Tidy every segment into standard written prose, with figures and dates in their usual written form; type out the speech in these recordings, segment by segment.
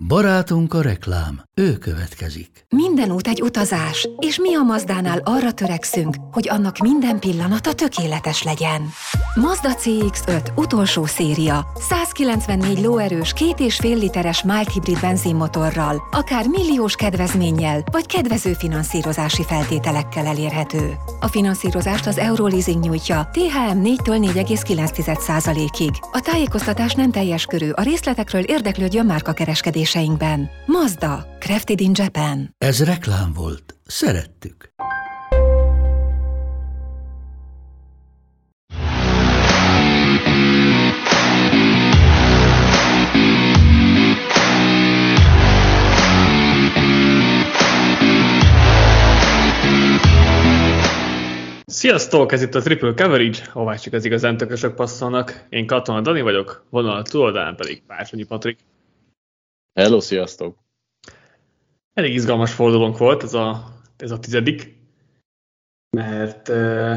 Barátunk a reklám, ő következik. Minden út egy utazás, és mi a Mazdánál arra törekszünk, hogy annak minden pillanata tökéletes legyen. Mazda CX-5 utolsó széria, 194 lóerős 2,5 literes mild hibrid benzinmotorral, akár milliós kedvezménnyel, vagy kedvező finanszírozási feltételekkel elérhető. A finanszírozást az Euroleasing nyújtja, THM 4-től 4,9%-ig. A tájékoztatás nem teljes körű, a részletekről érdeklődjön márkakereskedéseinkben. Mazda, crafted in Japan. Ez reklám volt. Szerettük. Sziasztok! Ez itt a Triple Coverage, ahová csak az igazán tökösök passzolnak. Én Katona Dani vagyok, vonal túloldalán pedig Bársonyi Patrik. Hello, sziasztok! Elég izgalmas fordulónk volt ez a 10., mert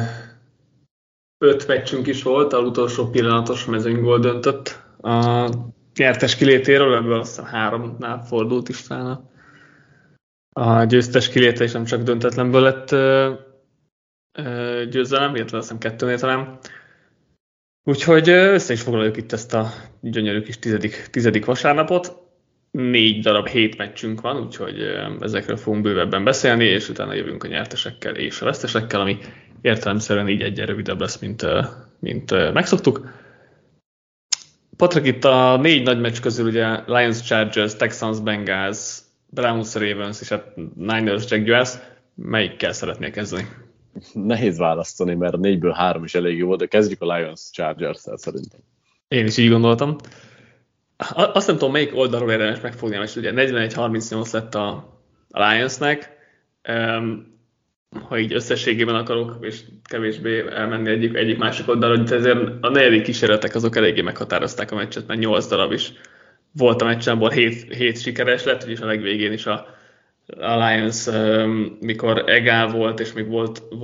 5 meccsünk is volt, az utolsó pillanatos mezőnygól döntött a nyertes kilétéről, ebből azt hiszem 3-nál fordult is talán a győztes kiléte, és nem csak döntetlenből lett győzelem, illetve azt hiszem 2-nél talán. Úgyhogy össze is foglaljuk itt ezt a gyönyörű kis 10. vasárnapot. 4 darab 7 meccsünk van, úgyhogy ezekről fogunk bővebben beszélni, és utána jövünk a nyertesekkel és a vesztesekkel, ami értelemszerűen így egyen rövidebb lesz, mint megszoktuk. Patrik, itt a 4 nagy meccs közül ugye Lions, Chargers, Texans, Bengals, Browns, Ravens és a Niners, Jaguars, melyikkel szeretnél kezdeni? Nehéz választani, mert a 4-ből 3 is elég jó volt, de kezdjük a Lions Chargers-szel szerintem. Én is így gondoltam. Azt nem tudom, melyik oldalról érdemes megfogni, mert ugye 41-38 lett a Lionsnek. Ha így összességében akarok, és kevésbé elmenni egyik másik oldalra, hogy ezért a negyedik kísérletek azok eléggé meghatározták a meccset, mert 8 darab is volt a meccsen, abból 7 sikeres lett, úgyis a legvégén is a Lions, mikor egál volt, és még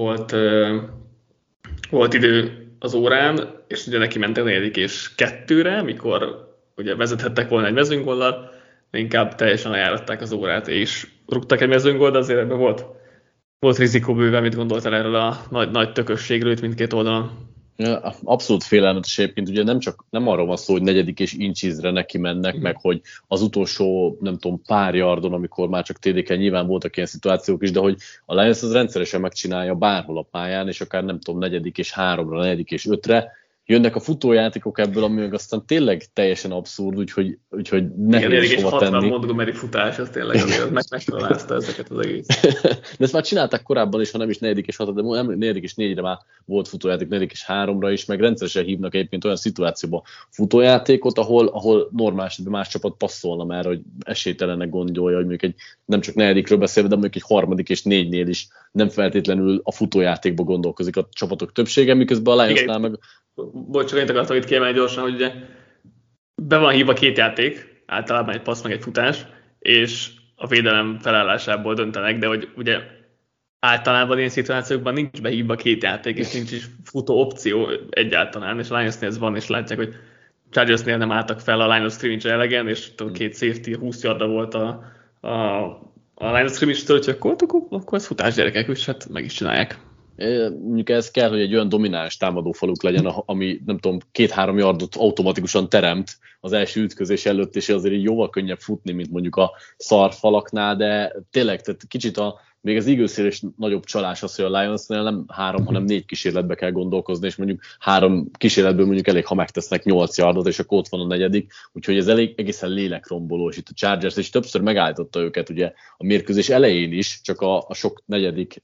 volt idő az órán, és ugye neki mentek 4. és 2-re, mikor ugye vezethettek volna egy mezőnygóllal, de inkább teljesen lejáratták az órát, és rúgtak egy mezőnygól, de azért ebben volt rizikó bőven, mit gondoltál erről a nagy tökösségről itt mindkét oldalon? Ja, abszolút félelmetes egyébként, ugye nem arról van szó, hogy 4. és inchesre neki mennek, meg hogy az utolsó, nem tudom, pár yardon, amikor már csak TD-ken nyilván voltak ilyen szituációk is, de hogy a Lions az rendszeresen megcsinálja bárhol a pályán, és akár nem tudom, 4. és 3-ra, 4. és 5-re, jönnek a futójátékok ebből, ami meg aztán tényleg teljesen abszurd, úgyhogy nehéz hova tenni. Igen, Montgomery futás, az tényleg azért megtalálta ezeket az egész. De ezt már csinálták korábban is, ha nem is 4. és 6, de nem 4. és 4-re már volt futójáték, 4. és 3-ra is, meg rendszeresen hívnak egyébként olyan szituációba futójátékot, ahol normál esetben más csapat passzolna már, hogy esélytelennek gondolja, hogy mondjuk nem csak 4-ről beszélve, de mondjuk egy 3. és 4-nél is nem feltétlenül a futójátékba gondolkozik a csapatok többsége, miközben a Lionsnál meg... Bocs, csak én akartam itt kiemelni gyorsan, hogy ugye be van hívva 2 játék, általában egy passz meg egy futás, és a védelem felállásából döntenek, de hogy ugye általában ilyen szituációkban nincs behívva 2 játék, és nincs is futó opció egyáltalán, és a Lionsnél ez van, és látják, hogy Chargersnél nem álltak fel a line of scrimmage elegen, és 2 safety 20 yardra volt a line of scrimmage-től, hogy akkor ez futás gyerekek, és hát meg is csinálják. Mondjuk ez kell, hogy egy olyan domináns támadófaluk legyen, ami nem tudom, 2-3 yardot automatikusan teremt az első ütközés előtt, és azért így jóval könnyebb futni, mint mondjuk a szarfalaknál, de tényleg, tehát kicsit még az Eaglesnél is nagyobb csalás az, hogy a Lionsnél nem 3, hanem 4 kísérletbe kell gondolkozni, és mondjuk 3 kísérletből mondjuk elég, ha megtesznek 8 yardot, és akkor ott van a 4, úgyhogy ez egészen lélekromboló, és itt a Chargers is többször megállította őket ugye a mérkőzés elején is, csak a sok 4.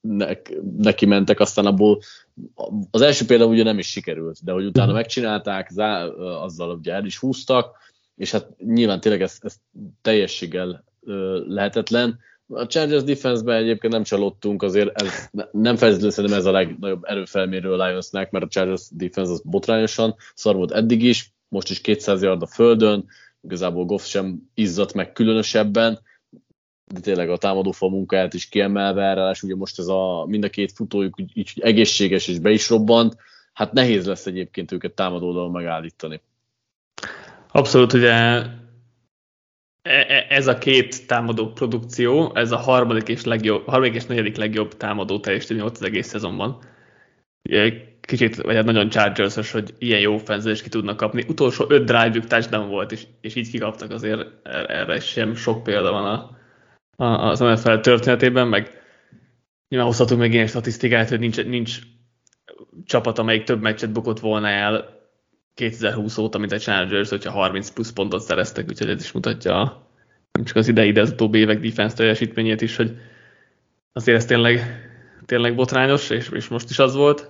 neki mentek, aztán abból az első például ugye nem is sikerült, de hogy utána megcsinálták, azzal ugye el is húztak, és hát nyilván tényleg ez teljességgel lehetetlen. A Chargers defense-ben egyébként nem csalódtunk, azért nem feltétlenül szerintem ez a legnagyobb erőfelmérő a Lionsnek, mert a Chargers defense az botrányosan szar volt eddig is, most is 200 yard a földön, igazából Goff sem izzadt meg különösebben, de tényleg a támadófal munkáját is kiemelve, ráadásul ugye most ez mind a 2 futójuk így egészséges és be is robbant, hát nehéz lesz egyébként őket támadó oldalon megállítani. Abszolút, ugye ez a két támadó produkció, ez a harmadik és negyedik legjobb támadó teljesítmény volt az egész szezonban. Kicsit, vagy nagyon Chargers-os, hogy ilyen jó offense-t ki tudnak kapni. Utolsó 5 drive-ük touchdown volt, és így kikaptak, azért erre sem sok példa van az NFL történetében, meg nyilván hozhatunk meg ilyen statisztikát, hogy nincs csapat, amelyik több meccset bukott volna el 2020 óta, mint a Chargers, hogyha 30 plusz pontot szereztek, úgyhogy ez is mutatja nem csak az idei, de az utóbbi évek defense teljesítményét is, hogy azért ez tényleg botrányos, és most is az volt.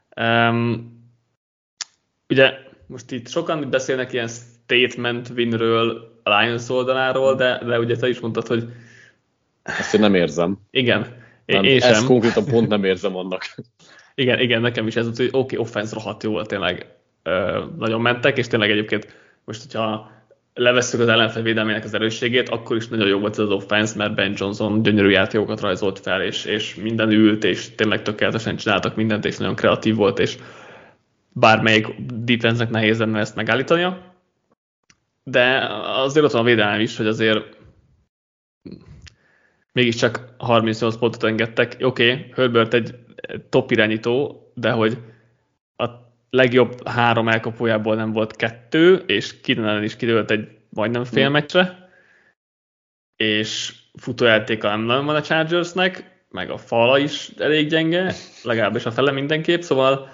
Ugye most itt sokan beszélnek ilyen statement winről a Lions oldaláról, de ugye te is mondtad, hogy ezt én nem érzem. Igen. Ezt konkrétan pont nem érzem annak. Igen, nekem is ez volt, hogy oké, offense rohadt jó volt, tényleg nagyon mentek, és tényleg egyébként most, hogyha levesszük az ellenfél védelmének az erősségét, akkor is nagyon jó volt az offense, mert Ben Johnson gyönyörű játékokat rajzolt fel, és minden ült, és tényleg tökéletesen csináltak mindent, és nagyon kreatív volt, és bármelyik defense-nek nehéz lenne ezt megállítania. De azért ott van a védelem is, hogy azért mégiscsak 38 pontot engedtek. Oké, Herbert egy top irányító, de hogy a legjobb 3 elkapójából nem volt 2, és Keenan is kidőlt egy majdnem fél meccsre, és futójátéka nem nagyon van a Chargersnek, meg a fala is elég gyenge, legalábbis a fele mindenképp, szóval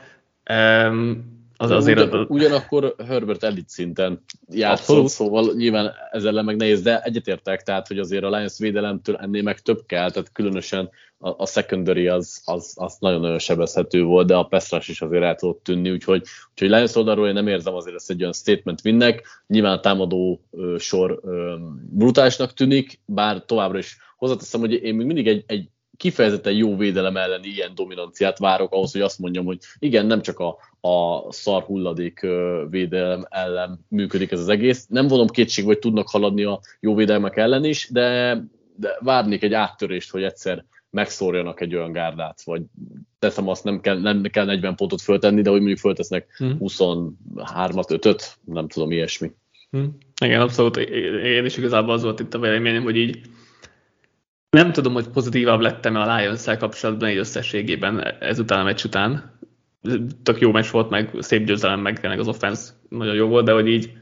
Ugyanakkor Herbert elit szinten játszott, szóval nyilván ezzel meg nehéz, de egyetértek, tehát hogy azért a Lions védelemtől ennél meg több kell, tehát különösen a secondary az nagyon-nagyon sebezhető volt, de a pass rush is azért el tudott tűnni, úgyhogy Lions oldalról én nem érzem azért ezt egy olyan statement winnek, nyilván a támadó sor brutálisnak tűnik, bár továbbra is hozzáteszem, hogy én még mindig egy kifejezetten jó védelem elleni ilyen dominanciát várok ahhoz, hogy azt mondjam, hogy igen, nem csak a szar hulladék védelem ellen működik ez az egész. Nem vonom kétségbe, hogy tudnak haladni a jó védelmek ellen is, de várnék egy áttörést, hogy egyszer megszórjanak egy olyan gárdát, vagy teszem azt, nem kell 40 pontot föltenni, de hogy mondjuk föltesznek 23-at, 5-öt, nem tudom, ilyesmi. Igen, abszolút. Én is igazából az volt itt a véleményem, hogy így nem tudom, hogy pozitívabb lettem a Lions-szel kapcsolatban így összességében ezután a meccs után. Tök jó meccs volt, meg szép győzelem, meg tényleg az offense nagyon jó volt, de hogy így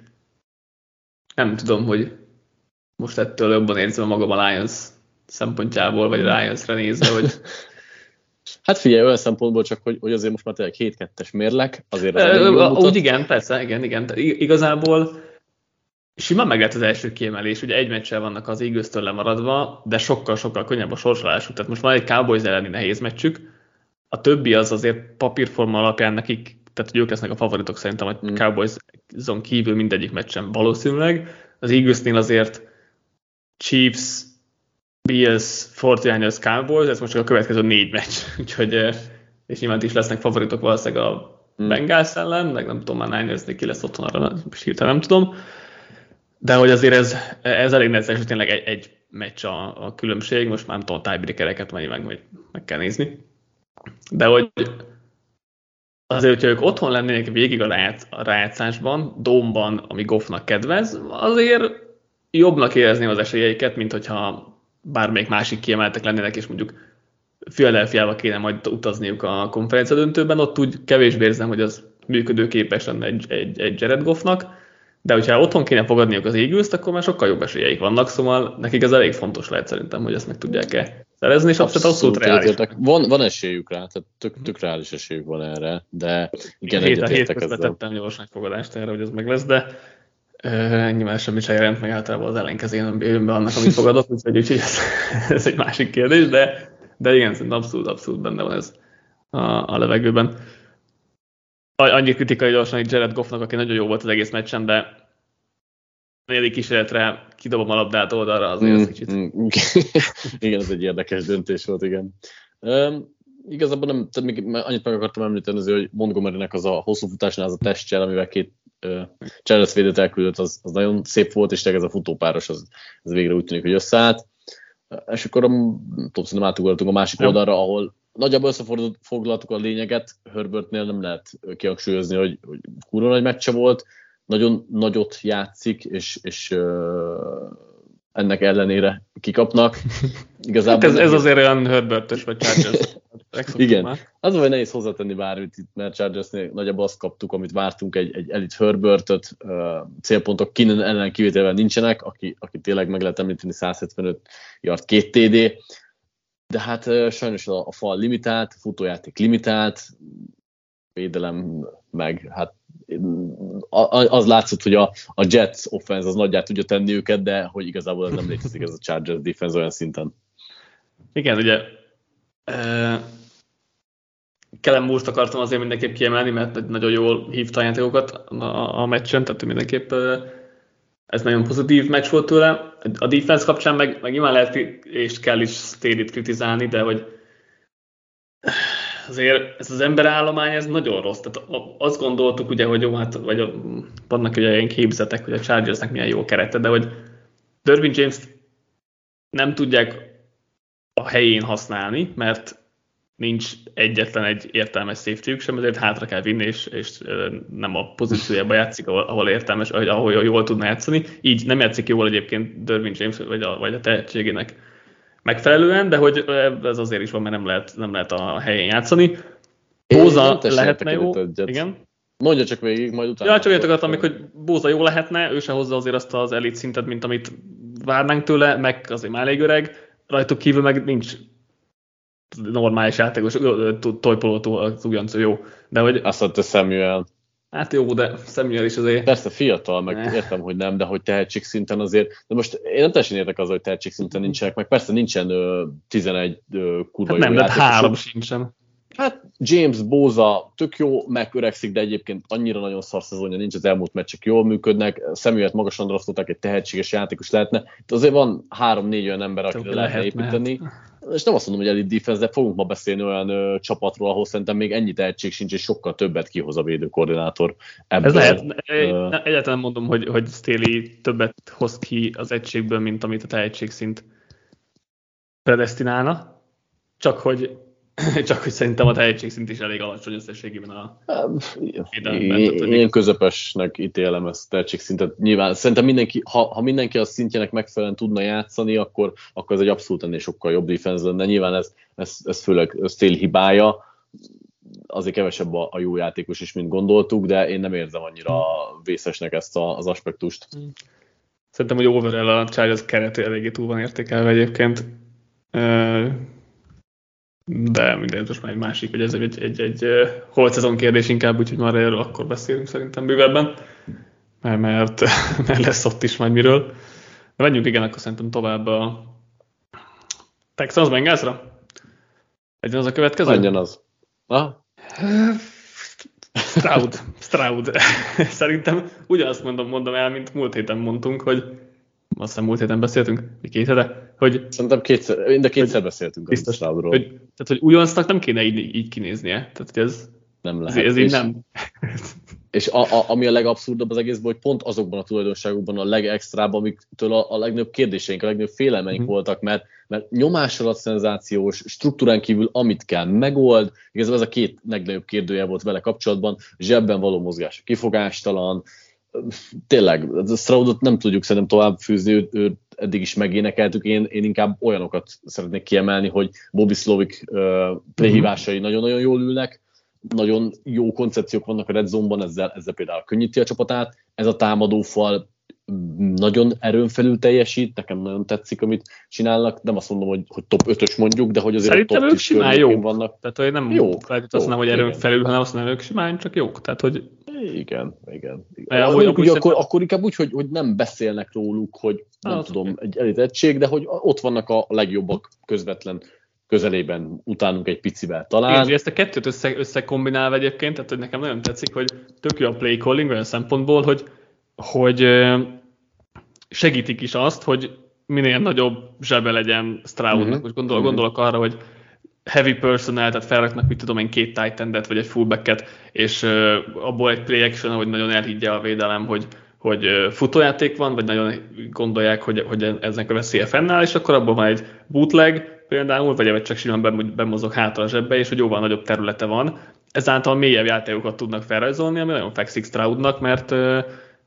nem tudom, hogy most ettől jobban érzem magam a Lions szempontjából, vagy a Lions-re nézve, hogy... Hát figyelj, olyan szempontból csak, hogy azért most már tényleg 7-2-es mérlek, azért úgy igen, persze, igen. Igazából simán meg lett az első kiemelés, ugye egy meccsel vannak az Eagles-től lemaradva, de sokkal könnyebb a sorsolásuk. Tehát most már egy Cowboys elleni nehéz meccsük, a többi az azért papírforma alapján nekik, tehát hogy ők lesznek a favoritok szerintem a Cowboys-on kívül mindegyik meccsen valószínűleg. Az Eaglesnél azért Chiefs, Bills, 49ers, Cowboys, ez most csak a következő 4 meccs, úgyhogy és nyilván is lesznek favoritok valószínűleg a Bengals ellen, meg nem tudom, már Ninersnél ki lesz otthon, arra hirtelen nem tudom. De hogy azért ez elég necces, hogy tényleg egy meccs a különbség, most már nem tudom, a tiebreakereket meg kell nézni. De hogy azért, hogyha ők otthon lennének végig a rájátszásban, Dome-ban, ami Goffnak kedvez, azért jobbnak érezném az esélyeiket, mint hogyha bármelyik másik kiemeltek lennének, és mondjuk Philadelphiába kéne majd utazniuk a konferencia döntőben, ott úgy kevésbé érzem, hogy az működőképes lenne egy Jared Goffnak, de hogyha otthon kéne fogadniuk az Eagles-t, akkor már sokkal jobb esélyeik vannak, szóval nekik ez elég fontos lehet szerintem, hogy ezt meg tudják-e szerezni, és abszolút reális. Van esélyük rá, tehát tök reális esélyük van erre, de igen, egyetértek ezzel. Tettem gyors megfogadást erre, hogy ez meg lesz, de nyilván semmi sem jelent meg általában az ellenkezőjén be annak, amit fogadott, úgyhogy ez egy másik kérdés, de igen, szerintem abszolút benne van ez a levegőben. Annyi kritikai gyorsan, hogy Jared Goffnak, aki nagyon jó volt az egész meccsen, de negyedik kísérletre kidobom a labdát oldalra, azért ez kicsit. Igen, ez egy érdekes döntés volt, igen. Igazából nem, még annyit meg akartam említeni, hogy Montgomerynek az a hosszú futásnál az a testcsel, amivel 2 Charles védőt elküldött, az nagyon szép volt, és ez a futópáros, ez végre úgy tűnik, hogy összeállt. És akkor szerintem átugorhatunk a másik oldalra, ahol nagyjából összefoglaltuk a lényeget. Herbertnél nem lehet kihangsúlyozni, hogy kurva nagy meccse volt, nagyon nagyot játszik, és ennek ellenére kikapnak. Igazából hát ez azért olyan Herbert-ös vagy Chargers. Igen, az vagy nehéz hozzátenni bármit itt, mert Chargersnél nagyjából azt kaptuk, amit vártunk, egy elit Herbertöt, célpontok Keenan ellen kivételvel nincsenek, aki tényleg meg lehet említeni 175 yard 2 TD, de hát sajnos a fal limitált, a futójáték limitált, védelem meg, hát az látszott, hogy a Jets offense az nagyját tudja tenni őket, de hogy igazából ez nem létezik, ez a Chargers defense olyan szinten. Igen, ugye Kellen Moore-t akartam azért mindenképp kiemelni, mert nagyon jól hívta a játékokat a meccsen, tehát mindenképp ez nagyon pozitív meccs volt tőle. A defense kapcsán meg nyilván lehet és kell is Staley-t kritizálni, de hogy azért ez az emberállomány, ez nagyon rossz. Tehát azt gondoltuk ugye, hogy jó, hát vagy vannak ugye ilyen képzetek, hogy a Chargersnek milyen jó kerete, de hogy Derwin James-t nem tudják a helyén használni, mert nincs egyetlen egy értelmes safety-ük sem, ezért hátra kell vinni, és nem a pozíciójában játszik, ahol értelmes, ahol jól tudna játszani. Így nem játszik jól egyébként Derwin James vagy a tehetségének megfelelően, de hogy ez azért is van, mert nem lehet a helyén játszani. Bosa lehetne jó. Igen. Mondja csak végig, majd utána. Ja, csak értek amik, hogy Bosa jó lehetne, ő se hozza azért azt az elit szintet, mint amit várnánk tőle, meg azért már elég öreg. Rajtuk kívül meg nincs normális játékos, Toipoló az ugyancó jó. De hogy... Azt mondta Samuel. Hát jó, de Samuel is azért... Persze fiatal, meg értem, hogy nem, de hogy tehetségszinten azért... De most én nem teljesen értek azzal, hogy tehetségszinten nincsenek, meg persze nincsen 11 kurva hát jó nem, de 3 sincsen. Hát James, Bosa tök jó, meg öregszik, de egyébként annyira nagyon szar szezonja nincs, az elmúlt meccsek jól működnek, Samuelt magasan draftolták, egy tehetséges játékos lehetne. De azért van 3-4 olyan ember, akire lehetne építeni. És nem azt mondom, hogy elite defense, de fogunk ma beszélni olyan csapatról, ahol szerintem még ennyi tehetség sincs, és sokkal többet kihoz a védőkoordinátor. Ebből, ez lehet. Egyáltalán mondom, hogy Staley többet hoz ki az egységből, mint amit a tehetségszint predesztinálna. Csak hogy szerintem a tehetségszint is elég alacsony összességében a védelemben. Én közepesnek ítélem ezt a tehetségszintet. Nyilván szerintem mindenki, ha mindenki a szintjének megfelelően tudna játszani, akkor ez egy abszolút ennél sokkal jobb defense lenne. Nyilván ez főleg Staley hibája. Azért kevesebb a jó játékos is, mint gondoltuk, de én nem érzem annyira vészesnek ezt az aspektust. Szerintem, hogy overall a Chargers keret eléggé túl van értékelve egyébként. De mindegy, most már egy másik, hogy ez egy holt szezon kérdés inkább, úgyhogy már erről akkor beszélünk szerintem bővebben, mert lesz ott is majd miről. De menjünk igen, akkor szerintem tovább a Texans Bengalsra. Legyen az a következő? Legyen az. Stroud. Szerintem ugyanazt mondom el, mint múlt héten mondtunk, hogy azt hiszem múlt héten beszéltünk, mi 2 hete, hogy... Szerintem kétszer beszéltünk a Stroudról. Tehát, hogy ugyanazt nem kéne így kinéznie. Tehát, hogy ez nem lehet. Ez így nem. És ami a legabszurdabb az egészben, hogy pont azokban a tulajdonságokban a legextrább, amiktől a legnagyobb kérdéseink, a legnagyobb félelmeink voltak, mert nyomás alatt szenzációs, struktúrán kívül amit kell megold, igazából ez a 2 legnagyobb kérdője volt vele kapcsolatban, zsebben való mozgás kifogástalan, tényleg, a Stroudot nem tudjuk szerintem tovább fűzni, őt eddig is megénekeltük, én inkább olyanokat szeretnék kiemelni, hogy Bobby Slovic playhívásai nagyon-nagyon jól ülnek, nagyon jó koncepciók vannak a red zone-ban, ezzel például könnyíti a csapatát, ez a támadófal nagyon erőn felül teljesít, nekem nagyon tetszik, amit csinálnak, nem azt mondom, hogy top 5-ös mondjuk, de hogy azért szerintem a top 10 környékén vannak. Tehát, hogy nem jók, azt mondom, hogy erőn felül, hanem azt mondom, hogy ők simán csak jók. Tehát, hogy... Igen. Akkor inkább úgy, hogy nem beszélnek róluk, hogy nem tudom, egy elítettség, de hogy ott vannak a legjobbak közvetlen közelében, utánunk egy picivel talán. Igen, ezt a kettőt összekombinálva egyébként, tehát hogy nekem nagyon tetszik, hogy tök jó a play calling olyan szempontból, hogy segítik is azt, hogy minél nagyobb zsebe legyen Stroudnak. Most gondolok arra, hogy heavy personnel, tehát felraknak, mit tudom én, 2 tight endet, vagy egy fullbacket, és abból egy play action, hogy nagyon elhiggye a védelem, hogy futójáték van, vagy nagyon gondolják, hogy eznek a veszélye fennáll, és akkor abból van egy bootleg például, vagy csak simán bemozog hátra a zsebbe, és hogy jóval nagyobb területe van. Ezáltal mélyebb játékokat tudnak felrajzolni, ami nagyon fekszik Stroudnak, mert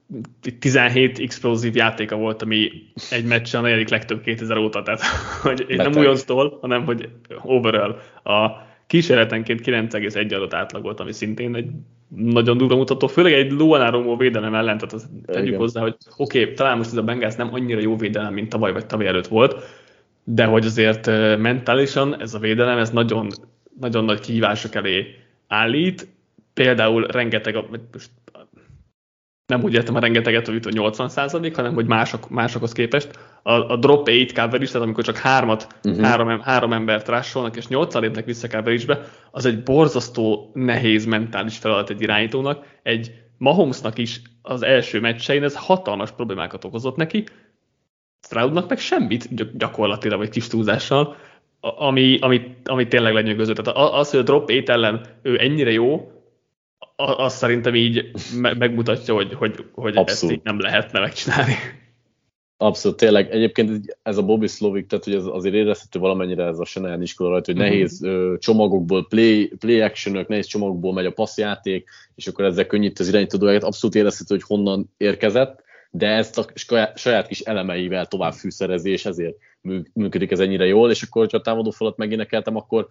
17 explozív játéka volt, ami egy meccsen a negyedik legtöbb 2000 óta, tehát hogy nem újonctól, hanem hogy overall a kísérletenként 9,1 adott átlagolt, ami szintén egy nagyon durva mutató, főleg egy lóan áramló védelem ellen, tehát azt tegyük hozzá, hogy oké, talán most ez a Bengals nem annyira jó védelem, mint tavaly vagy tavaly előtt volt, de hogy azért mentálisan ez a védelem, ez nagyon, nagyon nagy kihívások elé állít, például rengeteg, nem úgy értem a rengeteget, hogy 80%, hanem hogy másokhoz képest. A drop 8 coverage, tehát amikor csak három embert rássolnak, és 8-al lépnek vissza coverage-be, az egy borzasztó nehéz mentális feladat egy irányítónak. Egy Mahomesnak is az első meccsein ez hatalmas problémákat okozott neki, Stroudnak meg semmit gyakorlatilag, vagy kis túlzással, ami tényleg lenyűgöző. Tehát az, hogy a drop 8 ellen ő ennyire jó, azt szerintem így megmutatja, hogy ezt így nem lehetne megcsinálni. Abszolút, tényleg. Egyébként ez a Bobby Slovic, tehát hogy azért érezhető valamennyire ez a Shanahan iskola rajta, hogy nehéz csomagokból, play actionök, nehéz csomagokból megy a passzjáték, és akkor ezzel könnyít az irányító dolgokat. Abszolút érezhető, hogy honnan érkezett, de ezt a saját kis elemeivel tovább fűszerezi, és ezért működik ez ennyire jól, és akkor, hogyha a támadó falat megénekeltem, akkor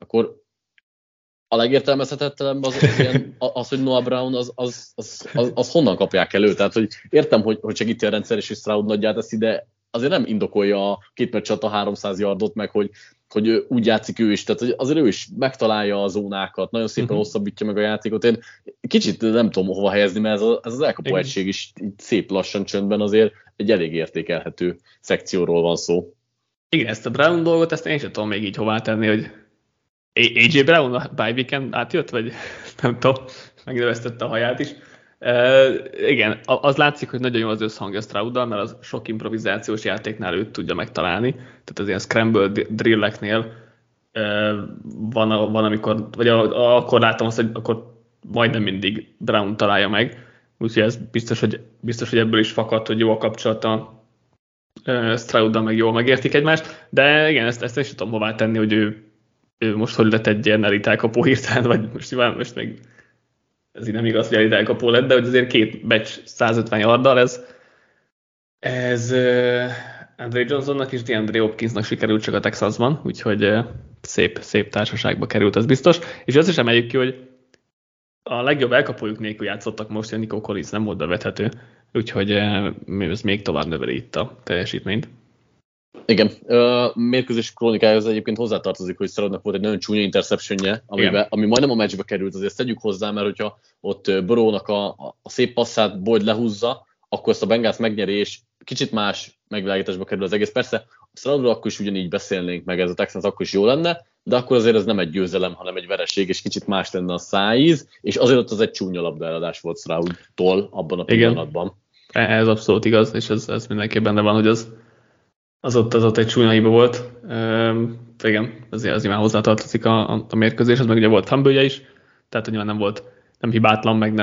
a legértelmezhetetlenebb az, hogy Noah Brown, az honnan kapják elő. Tehát, hogy értem, hogy segíti a rendszer, és hogy Stroud nagyját teszi, de azért nem indokolja a két meccs a 300 yardot, meg hogy úgy játszik ő is. Tehát azért ő is megtalálja a zónákat, nagyon szépen hosszabbítja meg a játékot. Én kicsit nem tudom hova helyezni, mert ez az elkapó egység is szép lassan csöndben azért egy elég értékelhető szekcióról van szó. Igen, ezt a Brown dolgot, ezt én sem tudom még így hová tenni, hogy AJ Brown a bye weekend átjött, vagy nem tudom, megnövesztette a haját is. Igen, az látszik, hogy nagyon jó az összhangja Strouddal, mert az sok improvizációs játéknál őt tudja megtalálni. Tehát az ilyen scramble drilleknél van amikor, vagy akkor láttam azt, hogy akkor majdnem mindig Brown találja meg. Úgyhogy ez biztos, hogy ebből is fakad, hogy jó a kapcsolata Strouddal, meg jól megértik egymást. De igen, ezt is tudom hová tenni, hogy ő most hogy lett egy ilyen elit elkapó hirtelen, vagy most még ez így nem igaz, hogy elit elkapó lett, de hogy azért két meccs 150 yarddal, ez Andre Johnsonnak és DeAndre Hopkinsnak sikerült csak a Texasban, úgyhogy szép társaságba került, ez biztos. És azt is emeljük ki, hogy a legjobb elkapójuk nélkül játszottak most, hogy Nico Collins nem volt bevethető, úgyhogy ez még tovább növeli itt a teljesítményt. Igen, mérkőzés krónikájához egyébként hozzátartozik, hogy Stroudnak volt egy nagyon csúnya interceptionje, ami majdnem a meccsbe került, azért tegyük hozzá, mert hogyha ott Burrownak a szép passzát Boyd lehúzza, akkor ezt a Bengals megnyeri, és kicsit más megvilágításba kerül az egész. Persze a Stroudról akkor is ugyanígy beszélnénk, meg ez a Texans akkor is jó lenne, de akkor azért ez nem egy győzelem, hanem egy vereség, és kicsit más lenne a szájíz, és azért ott az egy csúnya labdaeladás volt Stroudtól abban a pillanatban. Ez abszolút igaz, és ez mindenképpen benne van, hogy az ott egy csúnya hiba volt. Igen, azért már hozzátartozik a mérkőzéshez, meg ugye volt fumble-je is, tehát nyilván nem hibátlan, meg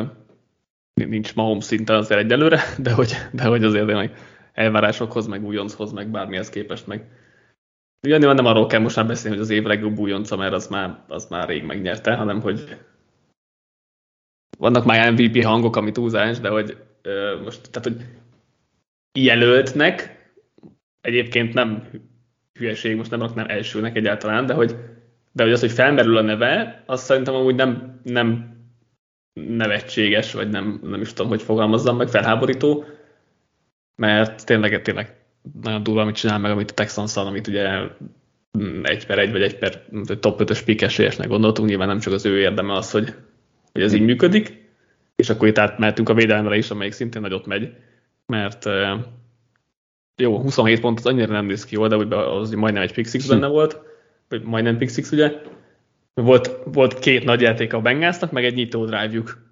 nincs Mahomes szinten azért egyelőre, de hogy azért meg elvárásokhoz, meg újonchoz, meg bármihez képest, meg nyilván nem arról kell most már beszélni, hogy az év legjobb újonca, mert az már rég megnyerte, hanem hogy vannak már MVP hangok, ami túlzás, de hogy most, tehát hogy jelöltnek, egyébként nem hülyeség, most nem raknám elsőnek egyáltalán, de hogy az, hogy felmerül a neve, azt szerintem amúgy nem nevetséges, vagy nem is tudom, hogy fogalmazzam meg, felháborító, mert tényleg nagyon durva, amit csinál meg, amit a Texans-szal, amit ugye 1/1 vagy 1 top 5-ös pick esélyesnek gondoltunk, nyilván nem csak az ő érdeme az, hogy ez így működik, és akkor itt átmehetünk a védelemre is, amelyik szintén nagyot megy, mert jó, 27 pont az annyira nem néz ki jól, de az majdnem egy pick six benne volt, vagy majdnem pick six, ugye. Volt két nagy játék a Bengalsnak, meg egy nyitó drive-juk.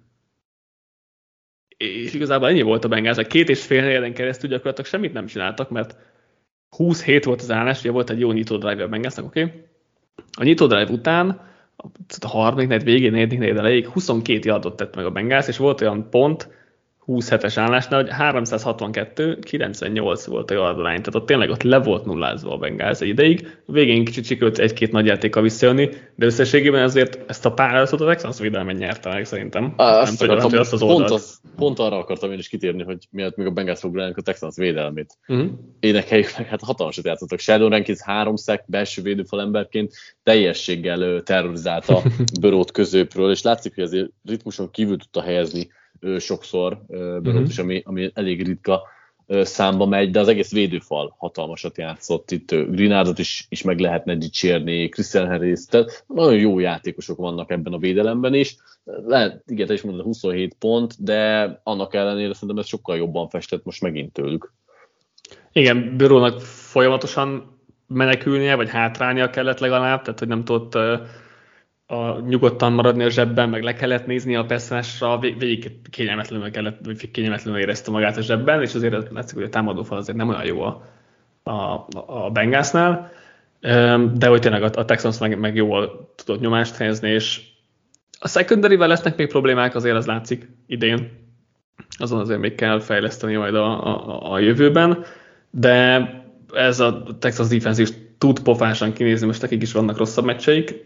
És igazából ennyi volt a Bengalsnak. 2,5 negyeden keresztül gyakorlatilag semmit nem csináltak, mert 27 volt az állás, ugye volt egy jó nyitó drive a Bengalsnak, oké? A nyitó drive után, a harmadik negyed végén, negyedik negyed elejéig 22 yardot tett meg a Bengals, és volt olyan pont, 20-7-es állásnál, hogy 362-98 volt a yardarány, tehát ott tényleg ott le volt nullázva a Bengals egy ideig. A végén kicsit sikerült egy-két nagy játékkal visszajönni, de összességében azért ezt a pályázatot a Texans védelmen nyerte meg szerintem. Pont arra akartam én is kitérni, hogy miatt még a Bengals foglalják a Texans védelmét. Énekeljük meg, hát hatalmasat játszottak. Sheldon Rankins 3 sack belső védőfal emberként teljességgel terrorizálta Burrowt középről, és látszik, hogy azért ritmuson kívül tudta helyezni sokszor Burrowt is, ami elég ritka számba megy, de az egész védőfal hatalmasat játszott. Itt Greenardot is meg lehetne dicsérni, Christian Harris, tehát nagyon jó játékosok vannak ebben a védelemben is. Lehet, igen, te is mondod, 27 pont, de annak ellenére szerintem ez sokkal jobban festett most megint tőlük. Igen, Burrownak folyamatosan menekülnie, vagy hátrálnia kellett legalább, tehát hogy nem tudott nyugodtan maradni a zsebben, meg le kellett nézni a passzásra, végig kényelmetlenül érezte magát a zsebben, és azért látszik, hogy a támadófal azért nem olyan jó a Bengalsnál, de hogy tényleg a Texans meg jól tudott nyomást helyezni, és a secondary-vel lesznek még problémák, azért az látszik idén, azon azért még kell fejleszteni majd a jövőben, de ez a Texas defense is tud pofásan kinézni, most nekik is vannak rosszabb meccseik,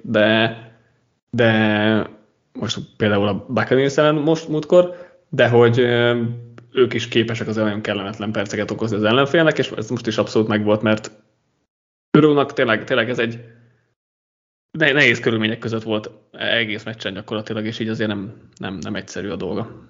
de most például a Buccaneers ellen múltkor, de hogy ők is képesek az nagyon kellemetlen perceket okozni az ellenfélnek, és ez most is abszolút megvolt, mert Burrownak tényleg ez egy nehéz körülmények között volt egész meccsen gyakorlatilag, és így azért nem egyszerű a dolga.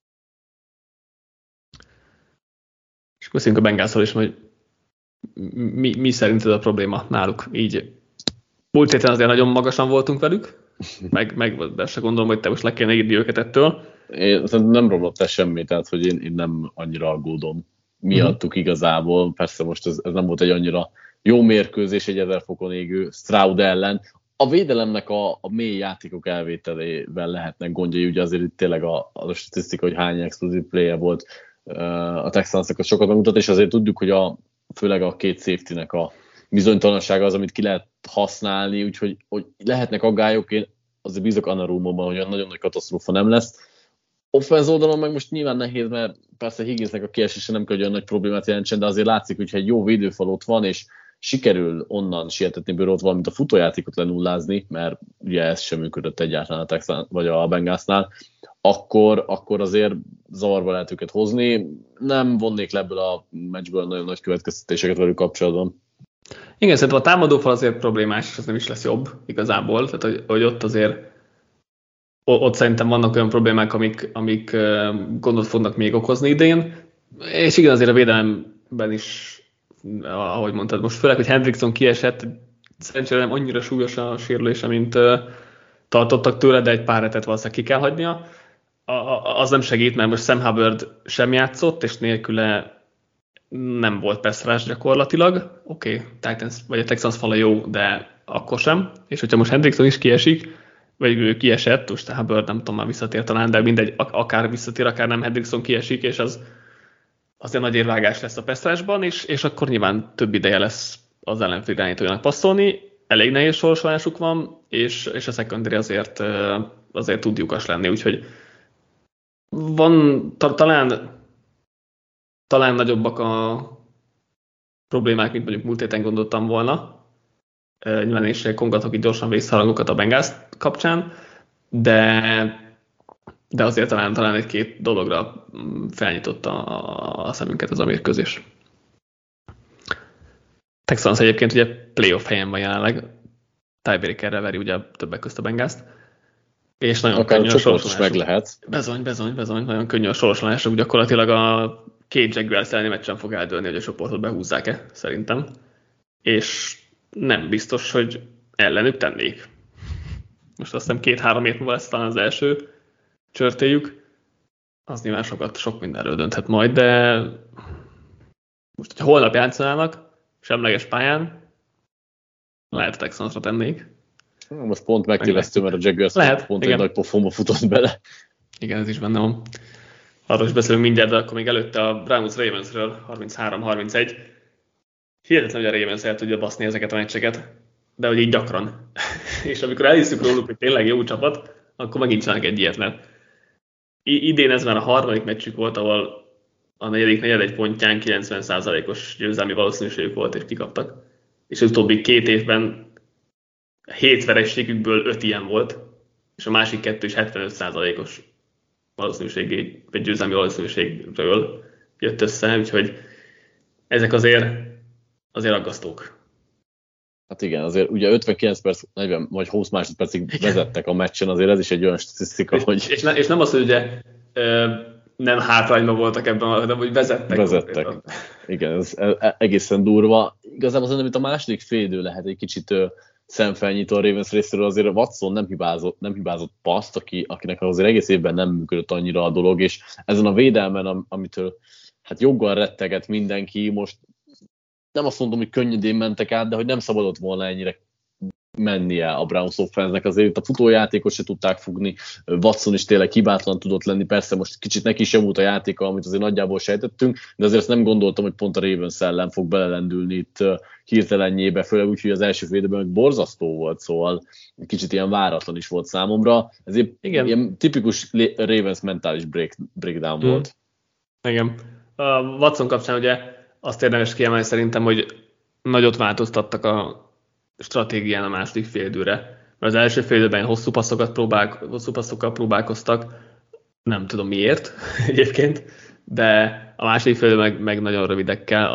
És beszéljünk a Bengalsról is, hogy mi szerinted a probléma náluk? Így múlt héten azért nagyon magasan voltunk velük, meg de se gondolom, hogy te most le kéne írni őket ettől. Én szerintem nem romlott el semmi, tehát hogy én nem annyira aggódom miattuk igazából. Persze most ez nem volt egy annyira jó mérkőzés egy 1000 fokon égő Stroud ellen. A védelemnek a mély játékok elvételével lehetnek gondjai, ugye azért itt tényleg a statisztika, hogy hány explosive play-e volt a Texansnak, az sokat megmutat, és azért tudjuk, hogy főleg a két safety-nek a bizonytalansága az, amit ki lehet használni, úgyhogy hogy lehetnek aggályok, én azért bízok Anarumóban, hogy olyan nagyon nagy katasztrófa nem lesz. Offense oldalon meg most nyilván nehéz, mert persze Higginsnek a kiesése nem kell, hogy olyan nagy problémát jelentsen, de azért látszik, hogyha egy jó védőfal ott van, és sikerül onnan sietetni Burrowt, valamint a futójátékot lenullázni, mert ugye ez sem működött egyáltalán a Texans vagy a Bengalsnál, akkor azért zavarba lehet őket hozni. Nem vonnék le ebből a meccsből nagyon nagy következtetéseket velük kapcsolatban. Igen, szerintem a támadófal azért problémás, és az nem is lesz jobb igazából. Tehát, hogy ott azért ott szerintem vannak olyan problémák, amik gondot fognak még okozni idén. És igen, azért a védelemben is, ahogy mondtad, most főleg, hogy Hendrickson kiesett, szerencsére nem annyira súlyos a sérülése, mint tartottak tőle, de egy pár hetet valószínűleg ki kell hagynia. Az nem segít, mert most Sam Hubbard sem játszott, és nélküle nem volt pass gyakorlatilag. Oké, Titans vagy a Texans fala jó, de akkor sem. És hogyha most Hendrickson is kiesik, vagy ő kiesett, most Hubbard nem tudom, már visszatér talán, de mindegy, akár visszatér, akár nem, Hendrickson kiesik, és az azért nagy érvágás lesz a pass és akkor nyilván több ideje lesz az ellenfél irányítójának passzolni. Elég nehéz sorsolásuk van, és a secondary azért tud lyukas lenni, úgyhogy van talán nagyobbak a problémák, mint mondjuk múlt héten gondoltam volna. Nyilván is kongatok itt gyorsan vészharangokat a Bengals kapcsán, de azért talán egy-két dologra felnyitotta a szemünket ez a mérkőzés. Texans egyébként ugye playoff helyen van jelenleg, tiebreakerre veri ugye többek közt a Bengalst, és nagyon könnyű a sorsolásuk. Meg lehet. Bezony, nagyon könnyű a sorsolásuk, gyakorlatilag a két Jaguars elleni meccsen fog eldőlni, hogy a csoportot behúzzák-e, szerintem. És nem biztos, hogy ellenük tennék. Most azt hiszem 2-3 év múlva lesz talán az első csörtéjük. Az nyilván sok mindenről dönthet majd, de most, hogyha holnap játszanának, semleges pályán, lehet a Texansra tennék. Most pont megtévesztő, mert a Jaguars pont igen. Egy nagy pofonba futott bele. Igen, ez is benne van. Arról is beszélünk mindjárt, de akkor még előtte a Browns Ravensről 33-31. Hihetetlen, hogy a Ravens el tudja baszni ezeket a meccseket, de hogy így gyakran. És amikor elhiszük róluk, hogy tényleg jó csapat, akkor megint csinálnak egy ilyet, mert idén ez már a harmadik meccsük volt, ahol a negyedik pontján 90%-os győzelmi valószínűségük volt, és kikaptak. És az utóbbi 2 évben 7 vereségükből 5 ilyen volt, és a másik 2 is 75%-os valószínűség, vagy győzelmi valószínűségről jött össze, úgyhogy ezek azért aggasztók. Hát igen, azért ugye 59 perc, 40 vagy 20 másodpercig vezettek a meccsen, azért ez is egy olyan statisztika, hogy... És nem az, hogy ugye nem hátrányban voltak ebben, hanem hogy vezettek. Igen, ez egészen durva. Igazából szerintem itt a második félidő lehet egy kicsit szemfelnyitó a Ravens részéről, azért Watson nem hibázott paszt, akinek azért egész évben nem működött annyira a dolog, és ezen a védelmen, amitől hát joggal retteget mindenki, most nem azt mondom, hogy könnyedén mentek át, de hogy nem szabadott volna ennyire mennie a Browns offense-nek, azért itt a futójátékot se tudták fogni, Watson is tényleg hibátlan tudott lenni, persze most kicsit neki is javult a játéka, amit azért nagyjából sejtettünk, de azért ezt nem gondoltam, hogy pont a Ravens ellen fog belelendülni itt hirtelenjébe, főleg úgy, hogy az első félidőben meg borzasztó volt, szóval kicsit ilyen váratlan is volt számomra, ezért ilyen tipikus Ravens mentális breakdown volt. Igen. A Watson kapcsán ugye azt érdemes kiemelni szerintem, hogy nagyot változtattak a stratégián a második félidőre. Mert az első félidőben hosszú passzokkal próbálkoztak, nem tudom miért egyébként, de a második félidőben meg nagyon rövidekkel.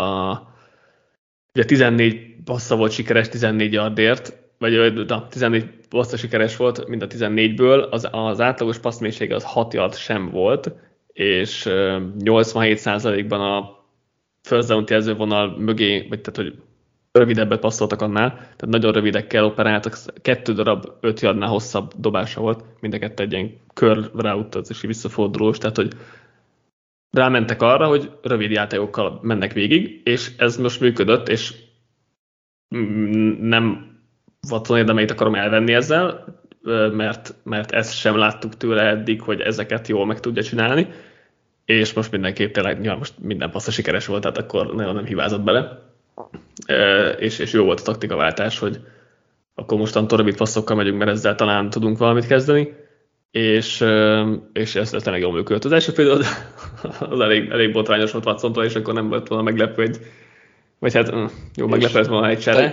Ugye 14 passza volt sikeres 14 yardért, vagy 14 passza sikeres volt, mind a 14-ből, az átlagos passzmélysége az 6 yard sem volt, és 87%-ban a first down-t jelző vonal mögé, vagy tehát, hogy rövidebbet passzoltak annál, tehát nagyon rövidekkel operáltak, 2 darab 5 yardnál hosszabb dobása volt, mind a 2 egy ilyen curl route, az is visszafordulós, tehát hogy rámentek arra, hogy rövid játékokkal mennek végig, és ez most működött, és nem Watson érdemeit akarom elvenni ezzel, mert ezt sem láttuk tőle eddig, hogy ezeket jól meg tudja csinálni, és most mindenképp tényleg, most minden passza sikeres volt, tehát akkor nagyon nem hibázott bele. És jó volt a taktikaváltás, hogy akkor mostantól rövid passzokkal megyünk, mert ezzel talán tudunk valamit kezdeni, és ez tényleg jól működött. Az első fél az elég botrányos volt Watsontól, és akkor nem volt volna meglepő, vagy hát jó, meglepett volna egy csere.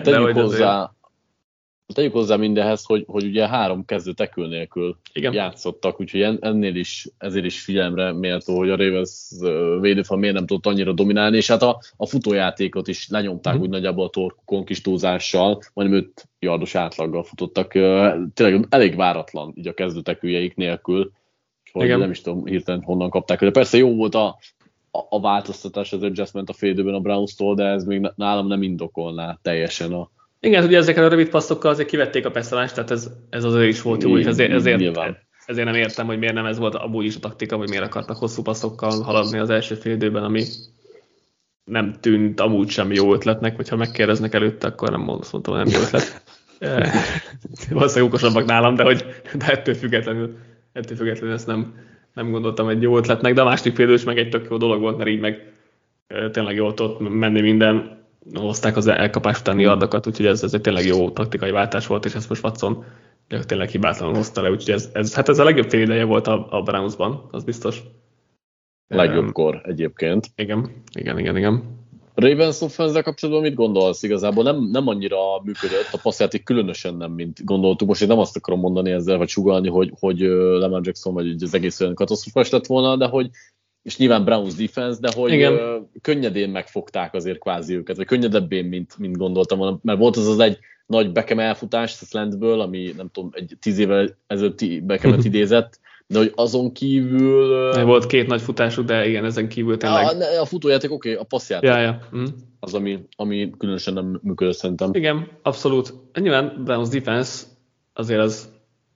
Tegyük hozzá mindenhez, hogy ugye 3 kezdő tekül nélkül játszottak, úgyhogy ezért is figyelemre méltó, hogy a Ravens védőfal miért nem tudott annyira dominálni, és hát a futójátékot is lenyomták úgy nagyjából a torkukon kis túlzással, majdnem 5 yardos átlaggal futottak, tényleg elég váratlan így a kezdő teküljeik nélkül, hogy nem is tudom hirtelen honnan kapták, de persze jó volt a változtatás, az adjustment a félidőben a Browns-tól, de ez még nálam nem indokolná teljesen a... Igen, ugye ezekkel a rövid passzokkal azért kivették a passzolást, tehát ez azért is volt jó, és ezért nem értem, hogy miért nem ez volt amúgy is a taktika, vagy miért akartak hosszú passzokkal haladni az első fél időben, ami nem tűnt amúgy sem jó ötletnek, hogyha megkérdeznek előtte, akkor nem mondtam, hogy nem jó ötlet. Valószínűleg okosabbak nálam, de ettől függetlenül ezt nem gondoltam egy jó ötletnek, de a második fél idő is meg egy tök jó dolog volt, mert így meg tényleg jól tudott menni minden, hozták az elkapás utáni yardokat, úgyhogy ez egy tényleg jó taktikai váltás volt, és ezt most Watson tényleg hibátlanul hozta le, úgyhogy ez a legjobb fél ideje volt a Brownsban, az biztos. Legjobbkor egyébként. Igen. Ravens offense-zel kapcsolatban mit gondolsz igazából? Nem annyira működött, a passzjáték különösen nem, mint gondoltuk. Most én nem azt akarom mondani ezzel, vagy sugallni, hogy Lamar Jackson vagy az egész olyan katasztrofás lett volna, de hogy és nyilván Browns defense, de hogy könnyedén megfogták azért kvázi őket, vagy könnyedebbén, mint gondoltam volna, mert volt az egy nagy Beckham elfutás Slantből, ami nem tudom, 10 évvel ezelőtt Beckhamet idézett, de hogy azon kívül... Volt 2 nagy futásuk, de igen, ezen kívül tényleg... A futójáték oké, a passzjáték az, ami különösen nem működött szerintem. Igen, abszolút. Nyilván Browns defense azért az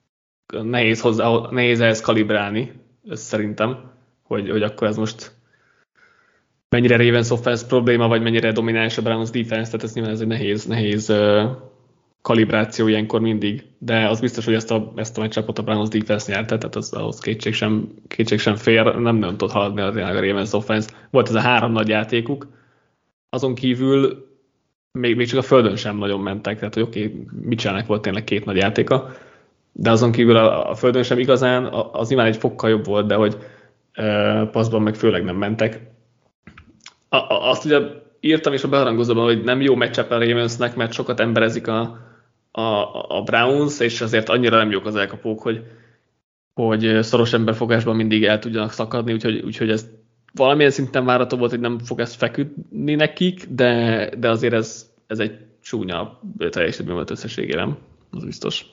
nehéz ehhez kalibrálni, szerintem, hogy akkor ez most mennyire Ravens offense probléma, vagy mennyire domináns a Browns defense, tehát ez nyilván ez egy nehéz kalibráció ilyenkor mindig, de az biztos, hogy ezt a meccsapot a Browns defense nyerte, tehát ahhoz kétség sem fér, nem tudott haladni a Ravens offense. Volt ez a 3 nagy játékuk, azon kívül még csak a földön sem nagyon mentek, tehát hogy oké, Mitchellnek volt tényleg 2 nagy játéka, de azon kívül a földön sem igazán, az nyilván egy fokkal jobb volt, de hogy passzban meg főleg nem mentek. Azt ugye írtam is a beharangozóban, hogy nem jó matchup a Ravensnek, mert sokat emberezik a Browns, és azért annyira nem jók az elkapók, hogy szoros emberfogásban mindig el tudjanak szakadni, úgyhogy ez valamilyen szinten várható volt, hogy nem fog ez feküdni nekik, de azért ez egy csúnya teljesítmény volt összességében, az biztos.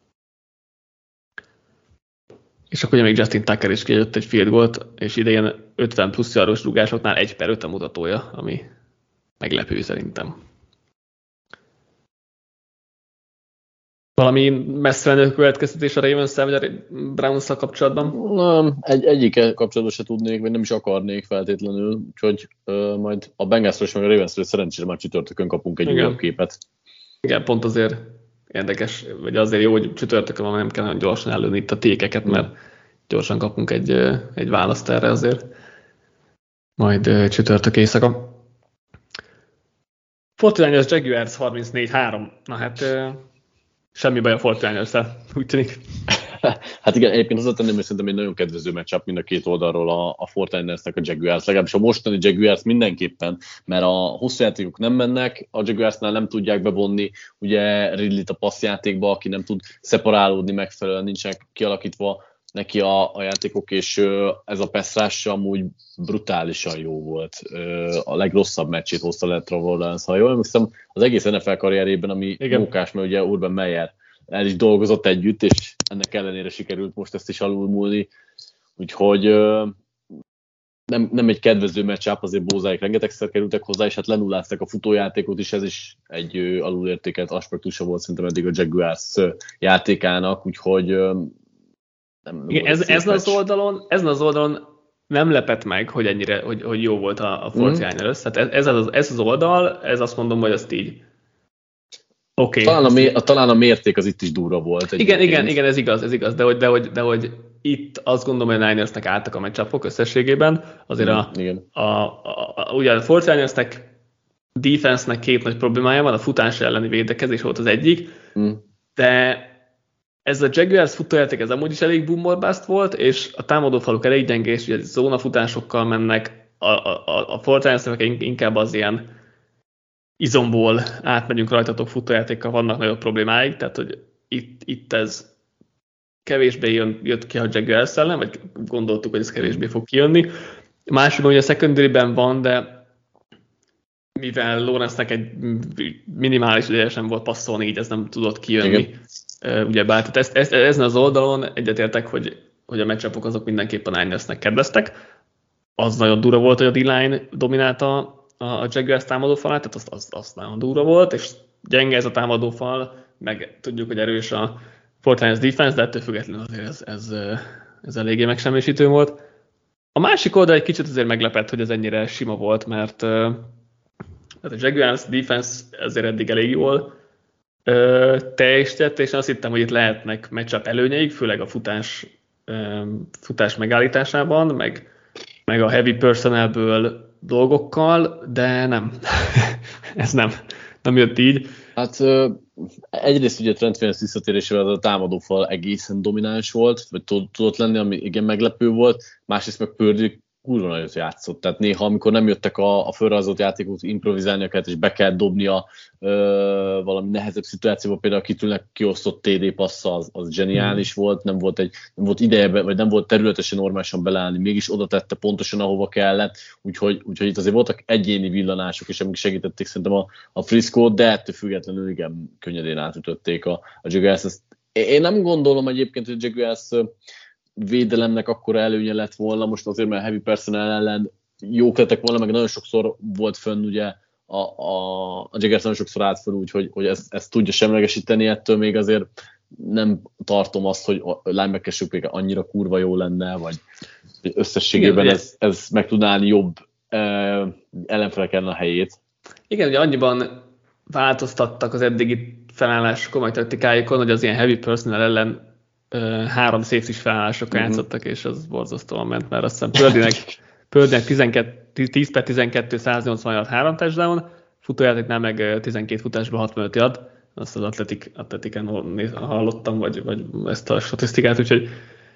És akkor ugye még Justin Tucker is kijött egy field goalt, és idején 50 plusz yardos rúgásoknál 1/5 a mutatója, ami meglepő szerintem. Valami messze menő következtetés a Ravens-szel vagy a Browns-szal kapcsolatban? Nem, egyik kapcsolatban se tudnék, vagy nem is akarnék feltétlenül, úgyhogy majd a Bengalsról és meg a Ravensről szerencsére már csütörtökön kapunk egy újabb képet. Igen, pont azért érdekes, vagy azért jó, hogy csütörtökön van, nem kell nagyon gyorsan előni itt a tékeket, mert gyorsan kapunk egy választ erre azért. Majd csütörtök éjszaka. 49ers Jaguars 34-3. Na hát semmi baj a 49ers-szel, úgy tűnik. Hát igen, egyébként hozzátenném, hogy szerintem egy nagyon kedvező matchup mind a két oldalról a 49ersnek a Jaguars, legalábbis a mostani Jaguars mindenképpen, mert a hosszú játékok nem mennek, a Jaguarsnál nem tudják bevonni ugye Ridley-t a passzjátékba, aki nem tud szeparálódni megfelelően, nincsenek kialakítva neki a játékok, és ez a pass rush amúgy brutálisan jó volt. A legrosszabb meccsét hozta le Trevor Lawrence, ha jól emlékszem, az egész NFL karrierében, ami mókás, mert ugye Urban Meyer el is dolgozott együtt, és ennek ellenére sikerült most ezt is alulmúlni. Úgyhogy nem egy kedvező matchup, azért Bózáik rengetegszer kerültek hozzá, és hát lenullázták a futójátékot is, ez is egy alulértékelt aspektusa volt szerintem eddig a Jaguars játékának, úgyhogy igen, ezen az oldalon nem lepett meg, hogy ennyire hogy jó volt a 49ers. Tehát ez az oldal, ez azt mondom, hogy azt így oké. Talán a mérték az itt is durva volt. Igen, ez igaz, de hogy itt azt gondolom, hogy a Ninersnek álltak a matchupok összességében. Azért ugye a 49ersnek defense-nek két nagy problémája van, a futás elleni védekezés volt az egyik, de ez a Jaguars futójáték, ez amúgy is elég boom-borbászt volt, és a támadófaluk elég gyengés, ugye zónafutásokkal mennek, a 49ersnek inkább az ilyen izomból átmegyünk rajtatok futójátékkal, vannak nagyobb problémáik, tehát hogy itt ez kevésbé jött ki a Jaguars ellen, vagy gondoltuk, hogy ez kevésbé fog kijönni. Másikban ugye a secondary-ben van, de mivel Lawrence-nek egy minimális ideje sem volt passzolni, így ez nem tudott kijönni. Ugyebár, tehát ezen az oldalon egyetértek, hogy a matchupok azok mindenképpen a Ninersnek kedveztek. Az nagyon durva volt, hogy a D-line dominálta a Jaguars támadófalát, tehát az nagyon durva volt, és gyenge ez a támadófal, meg tudjuk, hogy erős a 49ers defense, de ettől függetlenül azért ez eléggé megsemmisítő volt. A másik oldal egy kicsit azért meglepett, hogy ez ennyire sima volt, mert a Jaguars defense ezért eddig elég jól teljesített, és azt hittem, hogy itt lehetnek matchup előnyeik, főleg a futás megállításában, meg a heavy personnelből dolgokkal, de nem. Ez nem jött így. Hát egyrészt ugye Trent Williams visszatérésével a támadófal egészen domináns volt, vagy tudott lenni, ami igen meglepő volt, másrészt meg Purdy kurva nagyot játszott, tehát néha, amikor nem jöttek a fölrajzolt játékot, improvizálnia kellett, és be kell dobnia valami nehezebb szituációban, például a kitűnnek kiosztott TD passza, az zseniális volt, nem volt ideje, vagy nem volt területesen normálisan beleállni, mégis oda tette pontosan, ahova kellett, úgyhogy itt azért voltak egyéni villanások, és amik segítették szerintem a Frisco-t, de ettől függetlenül igen könnyedén átütötték a Jaguars. Én nem gondolom egyébként, hogy a Jaguars védelemnek akkora előnye lett volna, most azért, mert heavy personnel ellen jók lettek volna, meg nagyon sokszor volt fönn, ugye a Jaguars nagyon sokszor állt fönn, úgyhogy ezt tudja semlegesíteni, ettől még azért nem tartom azt, hogy a linebacker annyira kurva jó lenne, vagy összességében igen, ez meg tudná állni jobb ellenfeleken a helyét. Igen, ugye annyiban változtattak az eddigi felállás komoly taktikáikon, hogy az ilyen heavy personnel ellen 3 safety felállásokkal játszottak, és az borzasztóan ment, mert azt hiszem Purdynek 10/12, 180 yard, 3 touchdown, futójátéknál meg 12 futásban 65 yard, azt az atletiken hallottam, vagy ezt a statisztikát, úgyhogy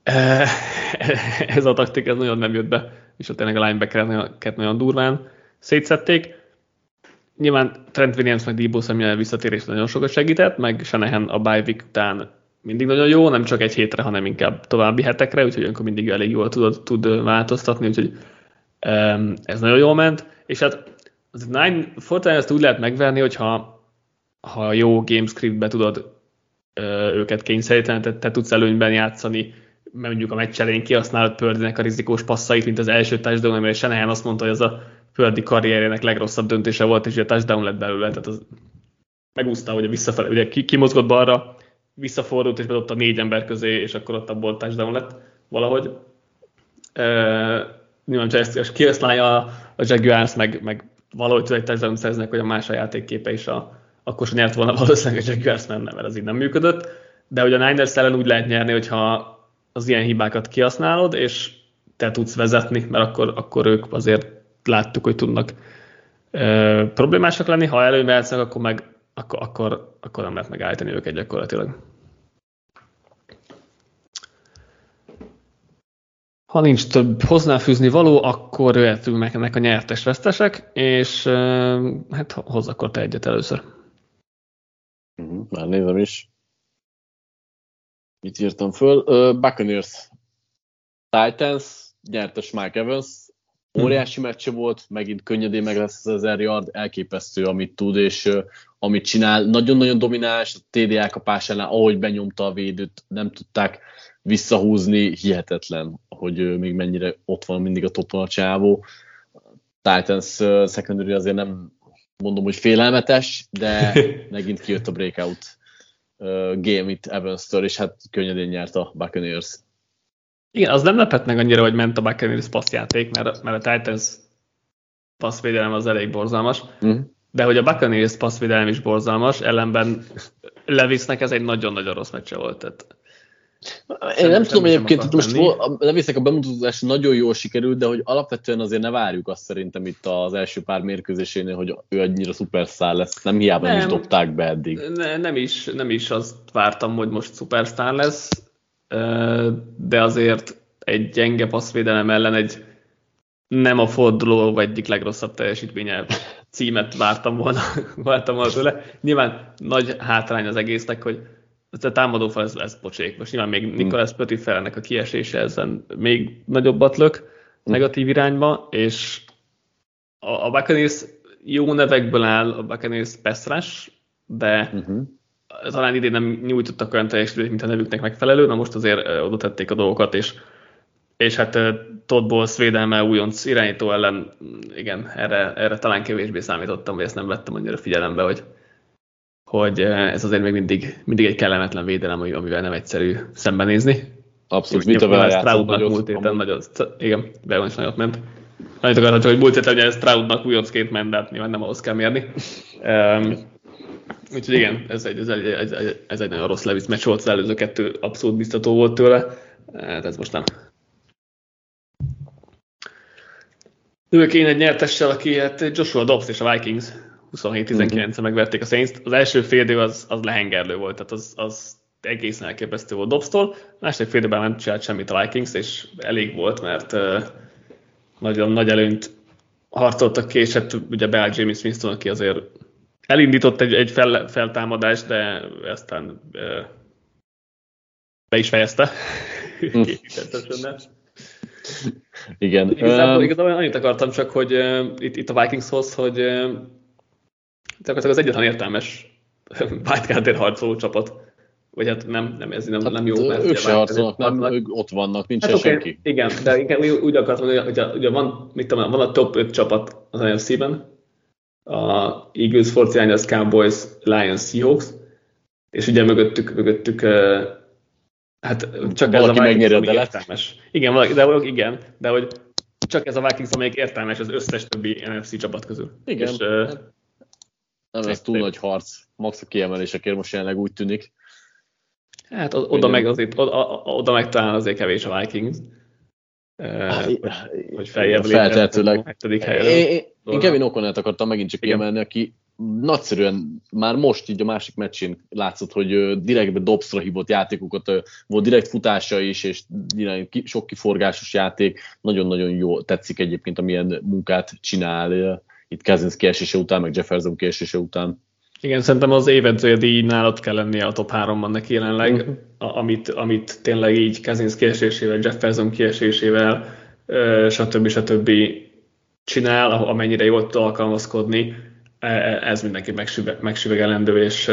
Ez a taktika ez nagyon nem jött be, és ott tényleg a linebackeret nagyon durván szétszették. Nyilván Trent Williams meg Deebo Samuel visszatérés nagyon sokat segített, meg Shanahan a bye week után mindig nagyon jó, nem csak egy hétre, hanem inkább további hetekre, úgyhogy olyankor mindig elég jól tud változtatni, úgyhogy ez nagyon jól ment. És hát az Fortnite ezt úgy lehet megverni, hogyha jó gamescriptbe tudod őket kényszeríteni, tehát te tudsz előnyben játszani, mert mondjuk a meccs elején kihasználod Purdynek a rizikós passzait, mint az első touchdown, amire Shanahan azt mondta, hogy ez a Purdy karrierjének legrosszabb döntése volt, és ugye a touchdown lett belőle, tehát az megúszta, hogy visszafele, ugye kimozgott balra, visszafordult, és bedobta 4 ember közé, és akkor ott abból touchdown lett valahogy. Nyilván, ha ezt kihasználja a Jaguars, meg valahogy tud egy touchdown szereznek, hogy a más a játékképe is, akkor sem nyert volna valószínűleg a Jaguars, mert az így nem működött. De hogy a Niners ellen úgy lehet nyerni, hogyha az ilyen hibákat kihasználod, és te tudsz vezetni, mert akkor ők azért láttuk, hogy tudnak problémásak lenni. Ha előnybe játsznak, akkor nem lehet megállítani őket gyakorlatilag. Ha nincs több hozzáfűzni való, akkor jöhetünk meg ennek a nyertes-vesztesek, és hát hozz akkor te egyet először. Már nézem is. Mit írtam föl? Buccaneers Titans, nyertes Mike Evans. Óriási meccse volt, megint könnyedén meg lesz az 1000 yard, elképesztő, amit tud, és amit csinál. Nagyon-nagyon domináns, a TD elkapásánál, ahogy benyomta a védőt, nem tudták visszahúzni, hihetetlen, hogy még mennyire ott van mindig a topon a csávó. Titans secondary azért nem mondom, hogy félelmetes, de megint kijött a breakout game itt Evans-től, és hát könnyedén nyert a Buccaneers. Igen, az nem lepett meg annyira, hogy ment a Buccaneers passzjáték, mert a Titans passzvédelem az elég borzalmas, de hogy a Buccaneers passzvédelem is borzalmas, ellenben Lewisnek ez egy nagyon-nagyon rossz meccse volt. Tehát én nem tudom egyébként, most Lewisnek a bemutatás nagyon jól sikerült, de hogy alapvetően azért ne várjuk azt szerintem itt az első pár mérkőzésénél, hogy ő annyira szupersztár lesz. Nem hiába nem is dobták be eddig. Nem is azt vártam, hogy most szupersztár lesz, de azért egy gyenge passzvédelem ellen nem a forduló egyik legrosszabb teljesítménye címet vártam volna tőle. Nyilván nagy hátrány az egésznek, hogy a támadófal ez pocsék. Most nyilván még Nicholas Petit-Felennek a kiesése ezen még nagyobbat lök negatív irányba, és a Buccaneers jó nevekből áll, a Buccaneers pass rush, de talán idén nem nyújtottak olyan teljesítményt, mint a nevüknek megfelelő, na most azért oda tették a dolgokat, és hát Todd Bowles védelme újonc irányító ellen, igen, erre talán kevésbé számítottam, vagy ezt nem vettem annyira figyelembe, hogy ez azért még mindig egy kellemetlen védelem, amivel nem egyszerű szembenézni. Abszolút, mit a vele játszott múlt héten nagyon, igen, Bevan is nagyot ment. Annyit akartam csak, hogy múlt héten ugye Stroudnak újoncként ment, de hát nyilván nem ahhoz kell mérni. Úgyhogy igen, ez egy nagyon rossz Levis meccs volt, az előző 2 abszolút biztató volt tőle, hát ez most nem. Ők én egy nyertessel, aki hát Joshua Dobbs és a Vikings 27-19-en megverték a Saints-t. Az első fél idő az lehengerlő volt, tehát az egészen elképesztő volt Dobbstól. A második fél időben nem csinált semmit a Vikings, és elég volt, mert nagyon nagy előnyt harcoltak ki, és hát ugye beállt James Winston, aki azért elindított egy feltámadást, de aztán be is fejezte. Igen. Igazából annyit akartam csak, hogy itt a Vikingshoz, hogy az egyetlen értelmes wildcardért harcoló csapat. Vagy hát nem jó. Mert ők se harcolnak, ők ott vannak, nincs hát senki. Igen, de inkább úgy akartam, hogy ugye van a top 5 csapat az NFC-ben, a Eagles, 49ers, Cowboys, Lions, Seahawks, és ugye mögöttük hát csak ez a Vikings, amelyik értelmes. Igen, de hogy csak ez a Vikings, amelyik értelmes az összes többi NFC csapat közül. Igen. És, nem ez túl nagy harc, max a kiemelésekért most jelenleg úgy tűnik. Hát oda meg talán azért kevés a Vikings. Hogy feljebb feltehetőleg. Én Kevin O'Connell-t akartam megint csak kiemelni, aki nagyszerűen már most így a másik meccsén látszott, hogy direktbe dobszra hívott játékokat, volt direkt futása is, és sok kiforgásos játék, nagyon-nagyon jó, tetszik egyébként, amilyen munkát csinál itt Cousins kiesése után, meg Jefferson kiesése után. Igen, szerintem az évedzője díjnál ott kell lennie a top 3-ban neki jelenleg, amit tényleg így Cousins kiesésével, Jefferson kiesésével, stb. Csinál, amennyire jól tud alkalmazkodni, ez mindenki megsüvegelendő, és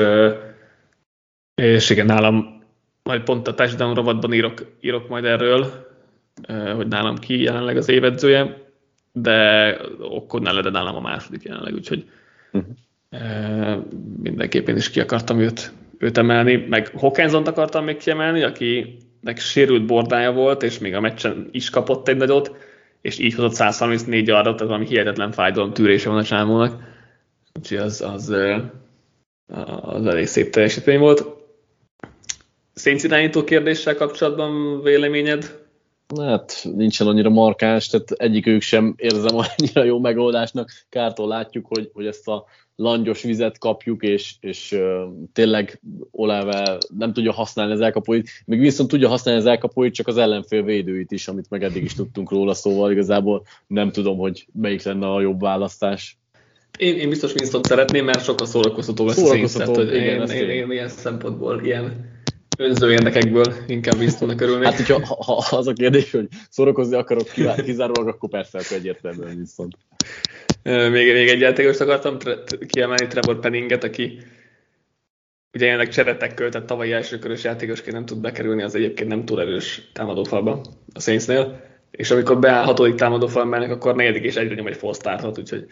igen, nálam majd pont a touchdown rovatban írok majd erről, hogy nálam ki jelenleg az évedzője, de O'Connell de nálam a második jelenleg, úgyhogy mindenképpen is ki akartam őt emelni, meg Hawkinsont akartam még kiemelni, akinek sérült bordája volt, és még a meccsen is kapott egy nagyot, és így hozott 134 yardot, tehát valami hihetetlen fájdalom tűrése van a csámónak, úgyhogy az elég szép teljesítmény volt. Saints irányító kérdéssel kapcsolatban véleményed? Hát nincsen annyira markáns, tehát egyikük sem érzem annyira jó megoldásnak. Kártól látjuk, hogy ezt a langyos vizet kapjuk, és tényleg Olave nem tudja használni az elkapóit, még viszont tudja használni az elkapóit, csak az ellenfél védőit is, amit meg eddig is tudtunk róla, szóval igazából nem tudom, hogy melyik lenne a jobb választás. Én biztos Winston szeretném, mert sokkal szórakoztató lesz a Saints, én ilyen szempontból, ilyen önző érdekekből inkább Winstonnak örülnék. Hát, hogyha ha az a kérdés, hogy szórakozni akarok kizárólag, akkor persze, akkor egyértelműen Winston. Még egy játékost akartam kiemelni, Trevor Penninget, aki ugye jelenleg cseretekkel, tehát tavalyi elsőkörös játékosként nem tud bekerülni, az egyébként nem túl erős támadófalba a Saintsnél, és amikor beáll 6. támadófalmának, akkor 4. és egyre nyom egy false startot, úgyhogy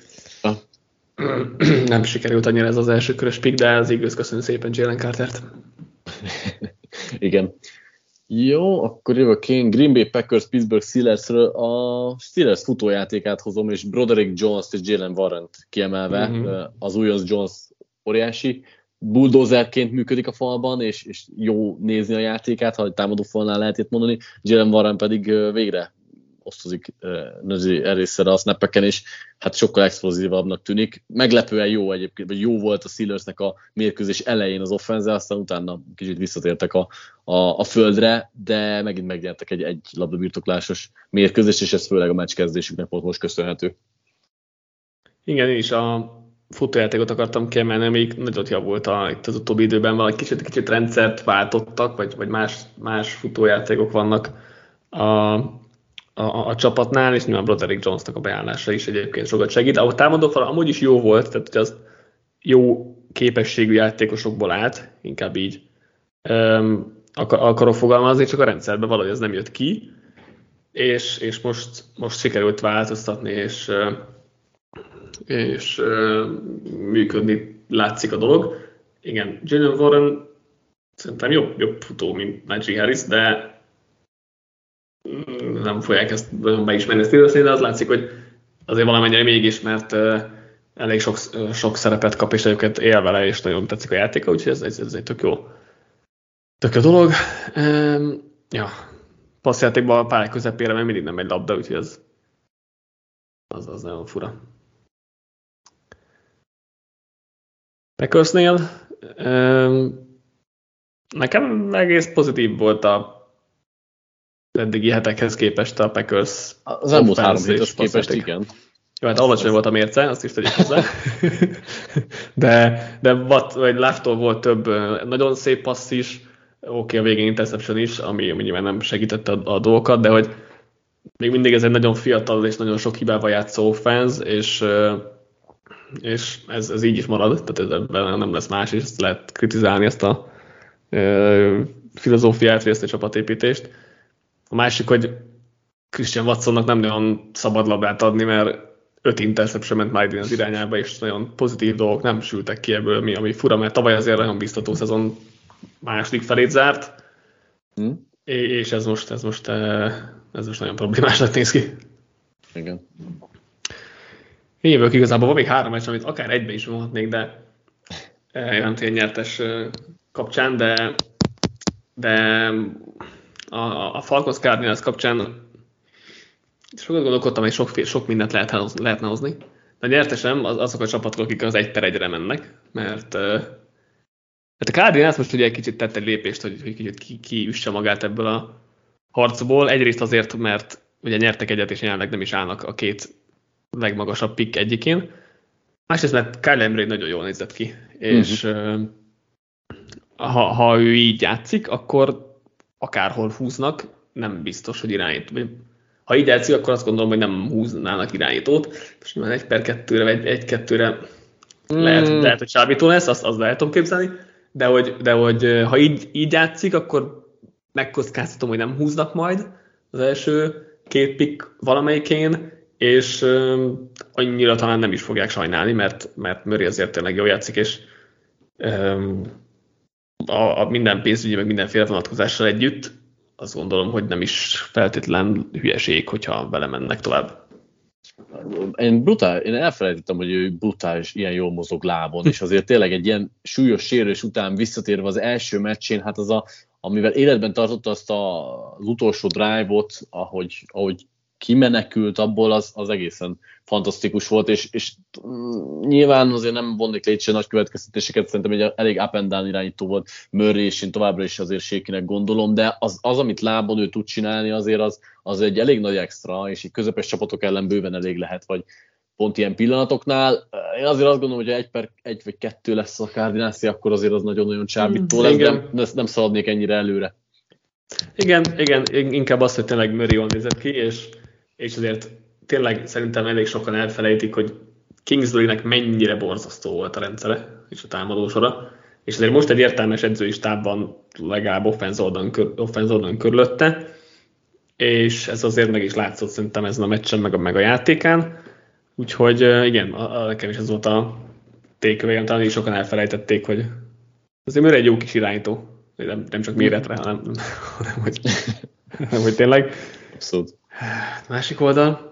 nem sikerült annyira ez az elsőkörös pick, de az Eagles köszönjük szépen Jalen Cartert. Igen. Jó, akkor jövök én. Green Bay Packers, Pittsburgh Steelersről. A Steelers futójátékát hozom, és Broderick Jones-t és Jalen Warrent kiemelve. Az újonc Jones óriási. Bulldozerként működik a falban, és jó nézni a játékát, ha egy támadó falnál lehet itt mondani. Jalen Warren pedig végre osztozik erészszer a snappeken, és hát sokkal explozívabbnak tűnik. Meglepően jó egyébként, vagy jó volt a Steelersnek a mérkőzés elején az offense, aztán utána kicsit visszatértek a földre, de megint megnyertek egy labdabirtoklásos mérkőzést, és ez főleg a meccs kezdésüknek volt most köszönhető. Igen, én is a futójátékot akartam kiemelni, amelyik nagyot javult itt az utóbbi időben, valahogy kicsit rendszert váltottak, vagy más futójátékok vannak a csapatnál, és nyilván Broderick Jonesnak a beállása is egyébként sokat segít. A támadófal amúgy is jó volt, tehát hogy az jó képességű játékosokból állt, inkább így akarok fogalmazni, csak a rendszerben valahogy ez nem jött ki, és most sikerült változtatni, és működni látszik a dolog. Igen, Jalen Warren szerintem jobb futó, mint Najee Harris, de nem fogják ezt beismerni ezt időszakni, de az látszik, hogy azért valamennyire mégis, mert elég sok szerepet kap, és őket él vele, és nagyon tetszik a játéka, úgyhogy ez egy tök jó dolog. Ja, passzjátékban a pályák közepére még mindig nem megy labda, úgyhogy az nagyon fura. Packersnél nekem egész pozitív volt a eddigi hetekhez képest a Packers. Az elmúlt 3 héthez képest, igen. Jó, hát alacsony volt a mérce, azt is tegyük hozzá. de vagy Left-tól volt több nagyon szép passz is, oké, a végén interception is, ami nyilván nem segítette a dolgokat, de hogy még mindig ez egy nagyon fiatal és nagyon sok hibával játszó offense, és ez így is marad, tehát ebben nem lesz más, és ezt lehet kritizálni, ezt a filozófiát, vagy ezt a csapatépítést. A másik, hogy Christian Watsonnak nem nagyon szabad labdát adni, mert 5 interception ment már az irányába, és nagyon pozitív dolgok nem sültek ki ebből, ami fura, mert tavaly azért nagyon biztató szezon második felét zárt, és ez most nagyon problémásnak néz ki. Igen. Én jövök igazából, van még 3 meccs, amit akár egybe is vonhatnék, de olyan nyertes kapcsán, de a Falcons Cardinals kapcsán sokat gondolkodtam, hogy sok mindent lehetne hozni. a nyertesem azok a csapatok, akik az 1-1-re mennek, mert hát a Cardinals most ugye egy kicsit tett egy lépést, hogy kicsit kiüsse magát ebből a harcból. Egyrészt azért, mert ugye nyertek egyet, és jelenleg nem is állnak a két legmagasabb pick egyikén. Másrészt, mert Kyler Murray nagyon jól nézett ki, és ha ő így játszik, akkor akárhol húznak, nem biztos, hogy irányít. Ha így játszik, akkor azt gondolom, hogy nem húznának irányítót. És nyilván 1/2-re, vagy 1-2-re lehet, hogy csábító lesz, azt lehet tudom képzelni, de hogy ha így játszik, akkor megkockáztatom, hogy nem húznak majd az első két pick valamelyikén, és annyira talán nem is fogják sajnálni, mert Murray azért tényleg jól játszik, és a minden pénzügyi, meg mindenféle vonatkozással együtt azt gondolom, hogy nem is feltétlen hülyeség, hogyha vele mennek tovább. Én elfelejtettem, hogy ő brutális, ilyen jól mozog lábon, és azért tényleg egy ilyen súlyos sérülés után visszatérve az első meccsén, hát amivel életben tartotta azt az utolsó drive-ot, ahogy kimenekült abból, az egészen fantasztikus volt, és nyilván azért nem vonnék létse nagy következtetéseket, szerintem egy elég up and down irányító volt Murray, és én továbbra is azért shakynek gondolom, de az amit lábon ő tud csinálni, azért az egy elég nagy extra, és így közepes csapatok ellen bőven elég lehet, vagy pont ilyen pillanatoknál. Én azért azt gondolom, hogy 1/1 vagy 2 lesz a Cardinals, akkor azért az nagyon-nagyon csábító lesz, de nem szaladnék ennyire előre. Igen, inkább az, hogy tényleg Murray jól nézett ki, és azért tényleg szerintem elég sokan elfelejtik, hogy Kingsleynek mennyire borzasztó volt a rendszere és a támadósora, és azért most egy értelmes edzői stábban legalább offense oldalon körülötte, és ez azért meg is látszott szerintem ezen a meccsen, meg a játékán, úgyhogy igen, nekem is ez volt a takeaway, talán is sokan elfelejtették, hogy azért Murray egy jó kis irányító, nem csak méretre, hanem hogy tényleg. Abszolút. Másik oldal.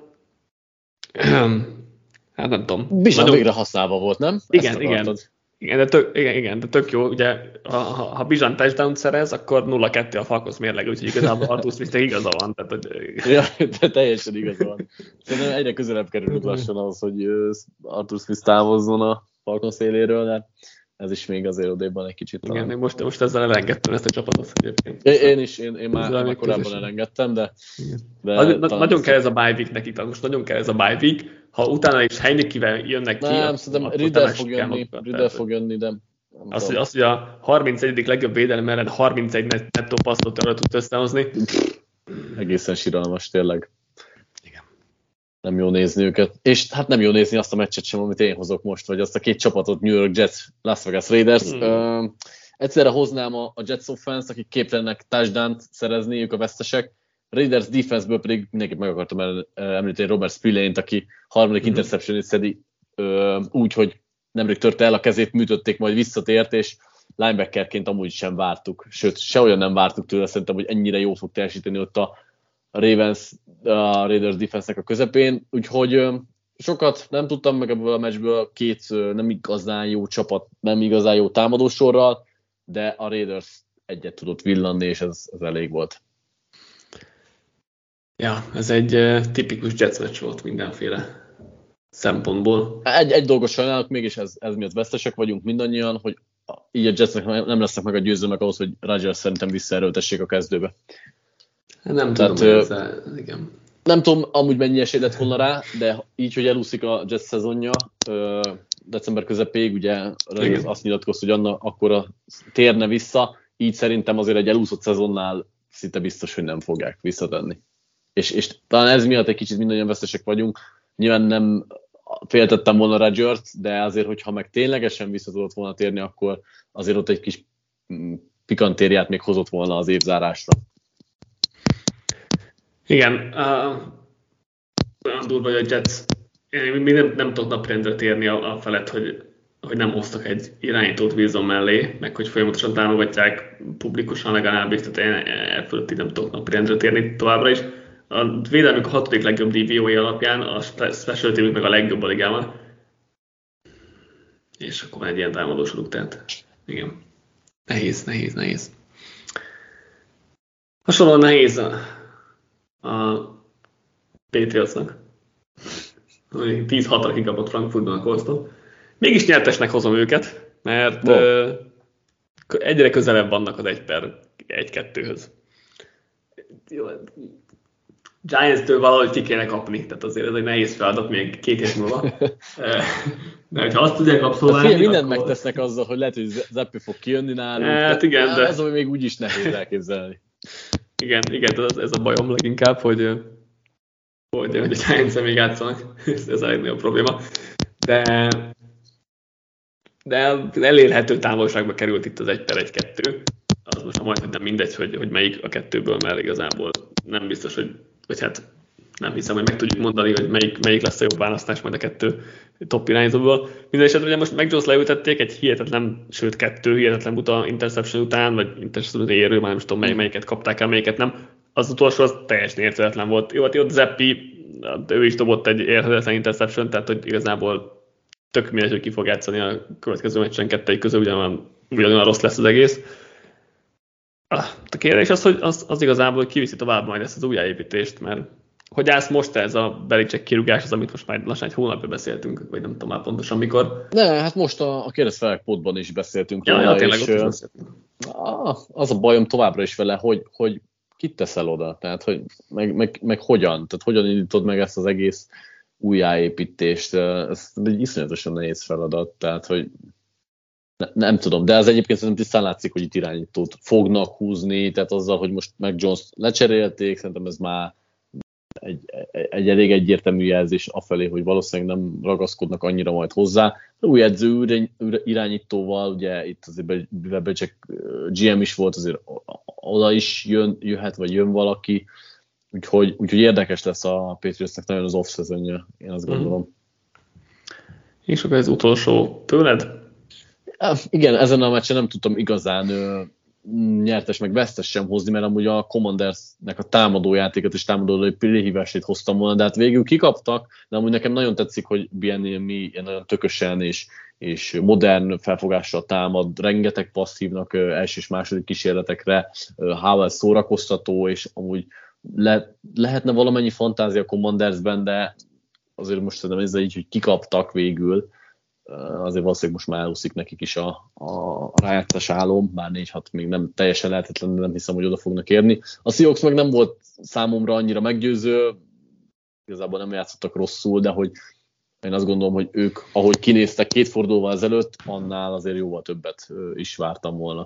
Hát nem tudom. Bizony végre használva volt, nem? Igen, de tök jó. Ugye, ha Bizony touchdown szerez, akkor 0-2 a Falcons mérleg, úgyhogy igazából Arthur Smith-nek igaza van. Tehát, hogy... Ja, de teljesen igaza van. Szerintem egyre közelebb kerülünk lassan ahhoz, hogy Arthur Smith távozzon a Falcons éléről, de ez is még azért odéban egy kicsit talán. Igen, most ezzel elengedtem ezt a csapatot egyébként. Én már korábban elengedtem, de nagyon kell ez a bye week nekik, most nagyon kell ez a bye week. Ha utána is Heinekivel jönnek ki, nem, szerintem Ridder fog jönni, de azt, hogy a 31. legjobb védelem ellen 31 nettó passzot tudsz összehozni. Egészen siralmas, tényleg. Igen. Nem jó nézni őket. És hát nem jó nézni azt a meccset sem, amit én hozok most, vagy azt a két csapatot, New York Jets, Las Vegas Raiders. Egyszerre hoznám a Jets offense, akik képtelenek touchdown-t szerezni, ők a vesztesek. Raiders defenseből pedig mindenképp meg akartam említeni Robert Spillane-t, aki harmadik interceptionét szedi úgy, hogy nemrég törte el a kezét, műtötték, majd visszatért, és linebackerként amúgy sem vártuk. Sőt, se olyan nem vártuk tőle, szerintem, hogy ennyire jól fog teljesíteni ott a Raiders defense-nek a közepén. Úgyhogy sokat nem tudtam meg ebből a meccsből, két nem igazán jó csapat, nem igazán jó támadósorral, de a Raiders egyet tudott villanni, és ez elég volt. Ja, ez egy tipikus Jets meccs volt mindenféle szempontból. Egy dolgot sajnálok, mégis ez miatt vesztesek vagyunk mindannyian, hogy így a Jetsnek nem lesznek meg a győzőmek ahhoz, hogy Rodgers szerintem visszaerőltessék a kezdőbe. Nem tudom, igen. Nem tudom, amúgy mennyi esély lett volna rá, de így, hogy elúszik a Jets szezonja december közepéig, ugye azt nyilatkozta, hogy akkor térne vissza, így szerintem azért egy elúszott szezonnál szinte biztos, hogy nem fogják visszatenni. És talán ez miatt egy kicsit mindannyian vesztesek vagyunk. Nyilván nem féltettem volna Rodgert, de azért, hogyha meg ténylegesen vissza tudott volna térni, akkor azért ott egy kis pikantériát még hozott volna az évzárásra. Igen, olyan durva, hogy a Jets, én nem tudok napirendre térni a felett, hogy nem hoztak egy irányítót Wilson mellé, meg hogy folyamatosan támogatják publikusan legalábbis, tehát én fölött így nem tudok napirendre térni továbbra is. A védelmük a 6. legjobb DVOA alapján, a special teamük meg a legjobb a ligában. És akkor van egy ilyen támadósoruk, tehát igen. Nehéz. Hasonlóan nehéz a Patriotsnak. 10-6-ra kikapott Frankfurtban a Colston. Mégis nyertesnek hozom őket, mert egyre közelebb vannak az 1-1-2-höz. Giants-től valahogy ki kéne kapni, tehát azért ez egy nehéz feladat még 2 hét múlva. De hogyha azt tudják abszolválni, mindent megtesznek azzal, hogy lehet, hogy Zeppi fog kijönni nálunk. Hát igen, de... Ez ami még úgyis nehéz elképzelni. Igen, ez a bajom leginkább, hogy a Giants-en még játszanak. Ez a legnagyobb probléma. De elérhető távolságba került itt az 1-1-2. Az most majdnem nem mindegy, hogy melyik a kettőből, mert igazából nem biztos, vagy hát nem hiszem, hogy meg tudjuk mondani, hogy melyik lesz a jobb választás majd a 2 top irányzóból. Mindenesetre ugye most Mac Jones leültették egy hihetetlen, sőt 2 hihetetlen buta interception után, vagy interception érő, már nem tudom melyiket kapták el, melyiket nem. Az utolsó az teljesen érthetetlen volt. Jó, hát ott Zeppi, ő is dobott egy érthetetlen interception, tehát hogy igazából tök mindegy, hogy ki fog játszani a következő meccsen 2 közül, ugyanolyan rossz lesz az egész. A kérdés az, hogy az igazából kiviszi tovább majd ezt az újjáépítést, mert hogy állsz most ez a Belichick kirúgás, az, amit most már lassan egy hónapja beszéltünk, vagy nem tudom már pontosan mikor. Ne, hát most a Kérdezfelek podban is beszéltünk róla, tényleg, és beszéltünk. Az a bajom továbbra is vele, hogy kit teszel oda, tehát hogy meg hogyan, tehát hogyan indítod meg ezt az egész újjáépítést, ez egy iszonyatosan nehéz feladat, tehát hogy nem tudom, de ez egyébként szerintem tisztán látszik, hogy itt irányítót fognak húzni, tehát azzal, hogy most meg Jones lecserélték, szerintem ez már egy elég egyértelmű jelzés afelé, hogy valószínűleg nem ragaszkodnak annyira majd hozzá. Új edző irányítóval, ugye itt azért csak GM is volt, azért oda is jöhet, vagy jön valaki, úgyhogy érdekes lesz a Patriotsnek nagyon az off-szezonja, én azt gondolom. És akkor ez utolsó tőled? Igen, ezen a meccsen nem tudtam igazán nyertes meg vesztes sem hozni, mert amúgy a Commandersnek a támadójátékot és támadó lehívását hoztam volna, de hát végül kikaptak, de amúgy nekem nagyon tetszik, hogy Bieniemy nagyon tökösen és modern felfogással támad, rengeteg passzívnak első és második kísérletekre, Howell szórakoztató, és amúgy lehetne valamennyi fantázia a Commandersben, de azért most szerintem ez így, hogy kikaptak végül, azért valószínűleg most már elúszik nekik is a rájátszás álom, bár 4-6 még nem teljesen lehetetlen, de nem hiszem, hogy oda fognak érni. A Seahawks meg nem volt számomra annyira meggyőző, igazából nem játszottak rosszul, de hogy én azt gondolom, hogy ők, ahogy kinéztek 2 fordulóval ezelőtt, annál azért jóval többet is vártam volna.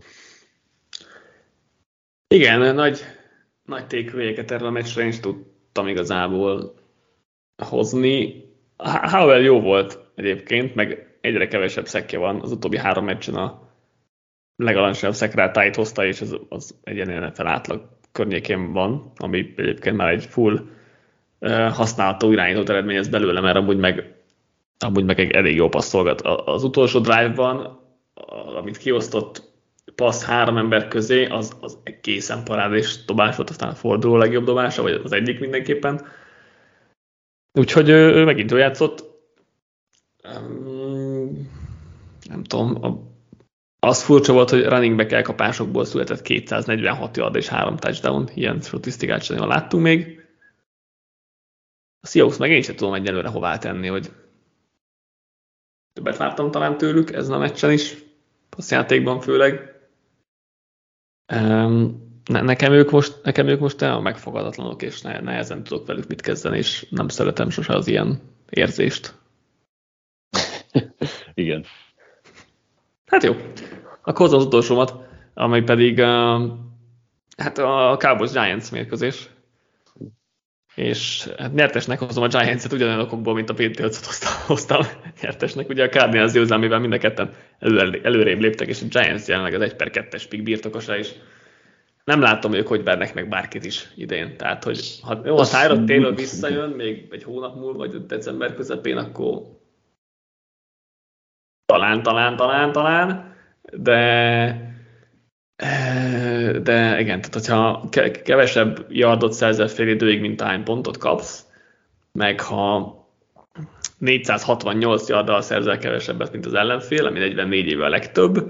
Igen, nagy takeaway-eket erre a meccsre is tudtam igazából hozni. Howell jó volt egyébként, meg egyre kevesebb szekje van. Az utóbbi 3 meccsen a legalacsonyabb szekrátáit hozta, és az egy NFL átlag környékén van, ami egyébként már egy full használható irányított eredményez belőle, mert amúgy meg egy elég jó passzolgat. Az utolsó drive-ban, amit kiosztott passz 3 ember közé, az egészen parádés dobás volt, aztán a forduló legjobb dobása, vagy az egyik mindenképpen. Úgyhogy ő megint jól játszott. Nem tudom, az furcsa volt, hogy running back elkapásokból született 246 yard és 3 touchdown, ilyen statisztikát sem jól láttunk még. A Seahawks meg én sem tudom egyelőre hová tenni, hogy többet vártam talán tőlük ezen a meccsen is, passzjátékban főleg. Nekem ők most a megfogadatlanok, és nehezen tudok velük mit kezdeni, és nem szeretem sose az ilyen érzést. Igen. Hát jó. Akkor hozom az utolsómat, amely pedig hát a Cowboys Giants mérkőzés. És hát nyertesnek hozom a Giants-et ugyanolyan okokból, mint a Patriots-ot hoztam nyertesnek. Ugye a Cardinals győzelmével mind a ketten előrébb léptek, és a Giants jelenleg az 1/2-es pick birtokosa is. Nem látom ők, hogy vernek meg bárkit is idén. Tehát, hogy ha Tyrod Taylor visszajön még egy hónap múlva, vagy december közepén, akkor talán, de igen, tehát hogyha kevesebb yardot szerzel fél időig, mint hány pontot kapsz, meg ha 468 yarddal szerzel kevesebbet, mint az ellenfél, ami 44 éve a legtöbb,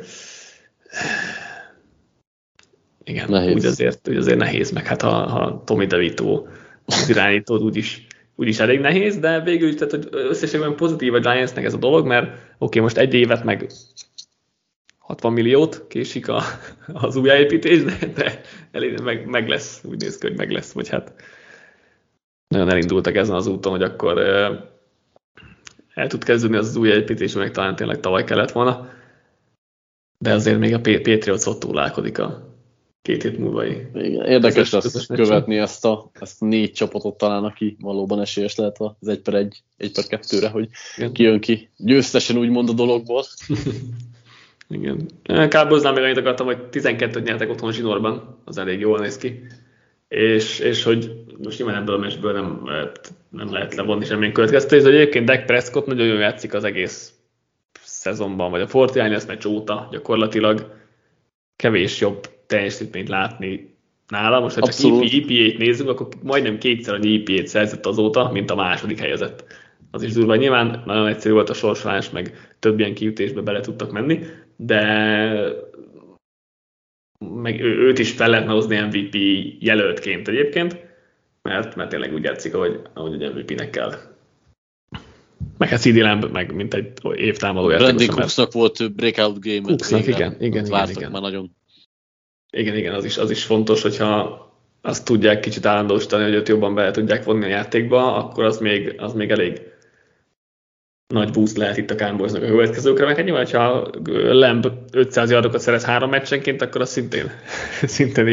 igen, úgy azért nehéz, meg hát ha Tommy DeVito az irányítód úgyis úgyis elég nehéz, de végül is, tehát, hogy összességben pozitív a Giantsnek ez a dolog, mert oké, most egy évet meg 60 milliót késik az újjáépítés, de elég, meg lesz, úgy néz ki, hogy meg lesz, vagy hát nagyon elindultak ezen az úton, hogy akkor el tud kezdődni az újjáépítés, meg talán tényleg tavaly kellett volna, de azért még a Patriots ott túlálkodik a 2 hét múlva. Igen, érdekes lesz követni ezt a 4 csapatot talán, aki valóban esélyes lehet az 1/1, 1/2-re, hogy ki jön ki győztesen úgymond a dologból. Igen. Cowboysnál még annyit akartam, hogy 12-t nyertek otthon zsinórban, az elég jól néz ki. És hogy most nyilván ebből a meccsből nem lehet levonni semmilyen következtetés, de egyébként Dak Prescott nagyon jól játszik az egész szezonban, vagy a 49ers meccs óta gyakorlatilag kevés jobb teljesítményt látni nála. Most ha csak EPA-t nézzünk, akkor majdnem 2-szer annyi EPA-t szerzett azóta, mint a második helyezett. Az is durva. Nyilván nagyon egyszerű volt a sorsolás, meg több ilyen kiütésbe bele tudtak menni, de meg őt is fel lehetne hozni MVP jelöltként egyébként, mert tényleg úgy játszik, ahogy egy MVP-nek kell. Meg hát CD Lamb, meg mint egy évtámadó játékos. Brandon Cooksnak volt breakout game. Cooksnak, igen. Már nagyon. Igen, az is fontos, hogyha azt tudják kicsit állandósítani, hogy őt jobban bele tudják vonni a játékba, akkor az még elég nagy boost lehet itt a Cowboysnak a következőkre, meg hát nyilván, ha Lamb 500 yardokat szerez 3 meccsenként, akkor az szintén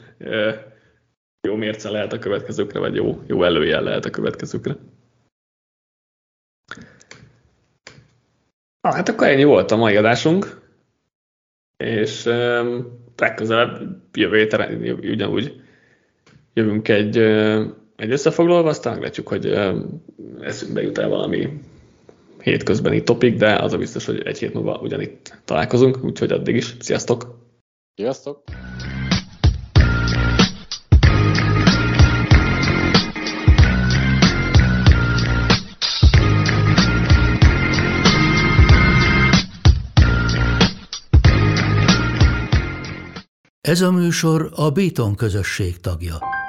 jó mérce lehet a következőkre, vagy jó előjel lehet a következőkre. Hát akkor ennyi volt a mai adásunk, és legközelebb jövő héten ugyanúgy jövünk egy összefoglalóval, aztán meglátjuk, hogy eszünkbe jut el valami hétközbeni topik, de az a biztos, hogy egy hét múlva ugyanitt találkozunk, úgyhogy addig is. Sziasztok! Sziasztok! Ez a műsor a Béton közösség tagja.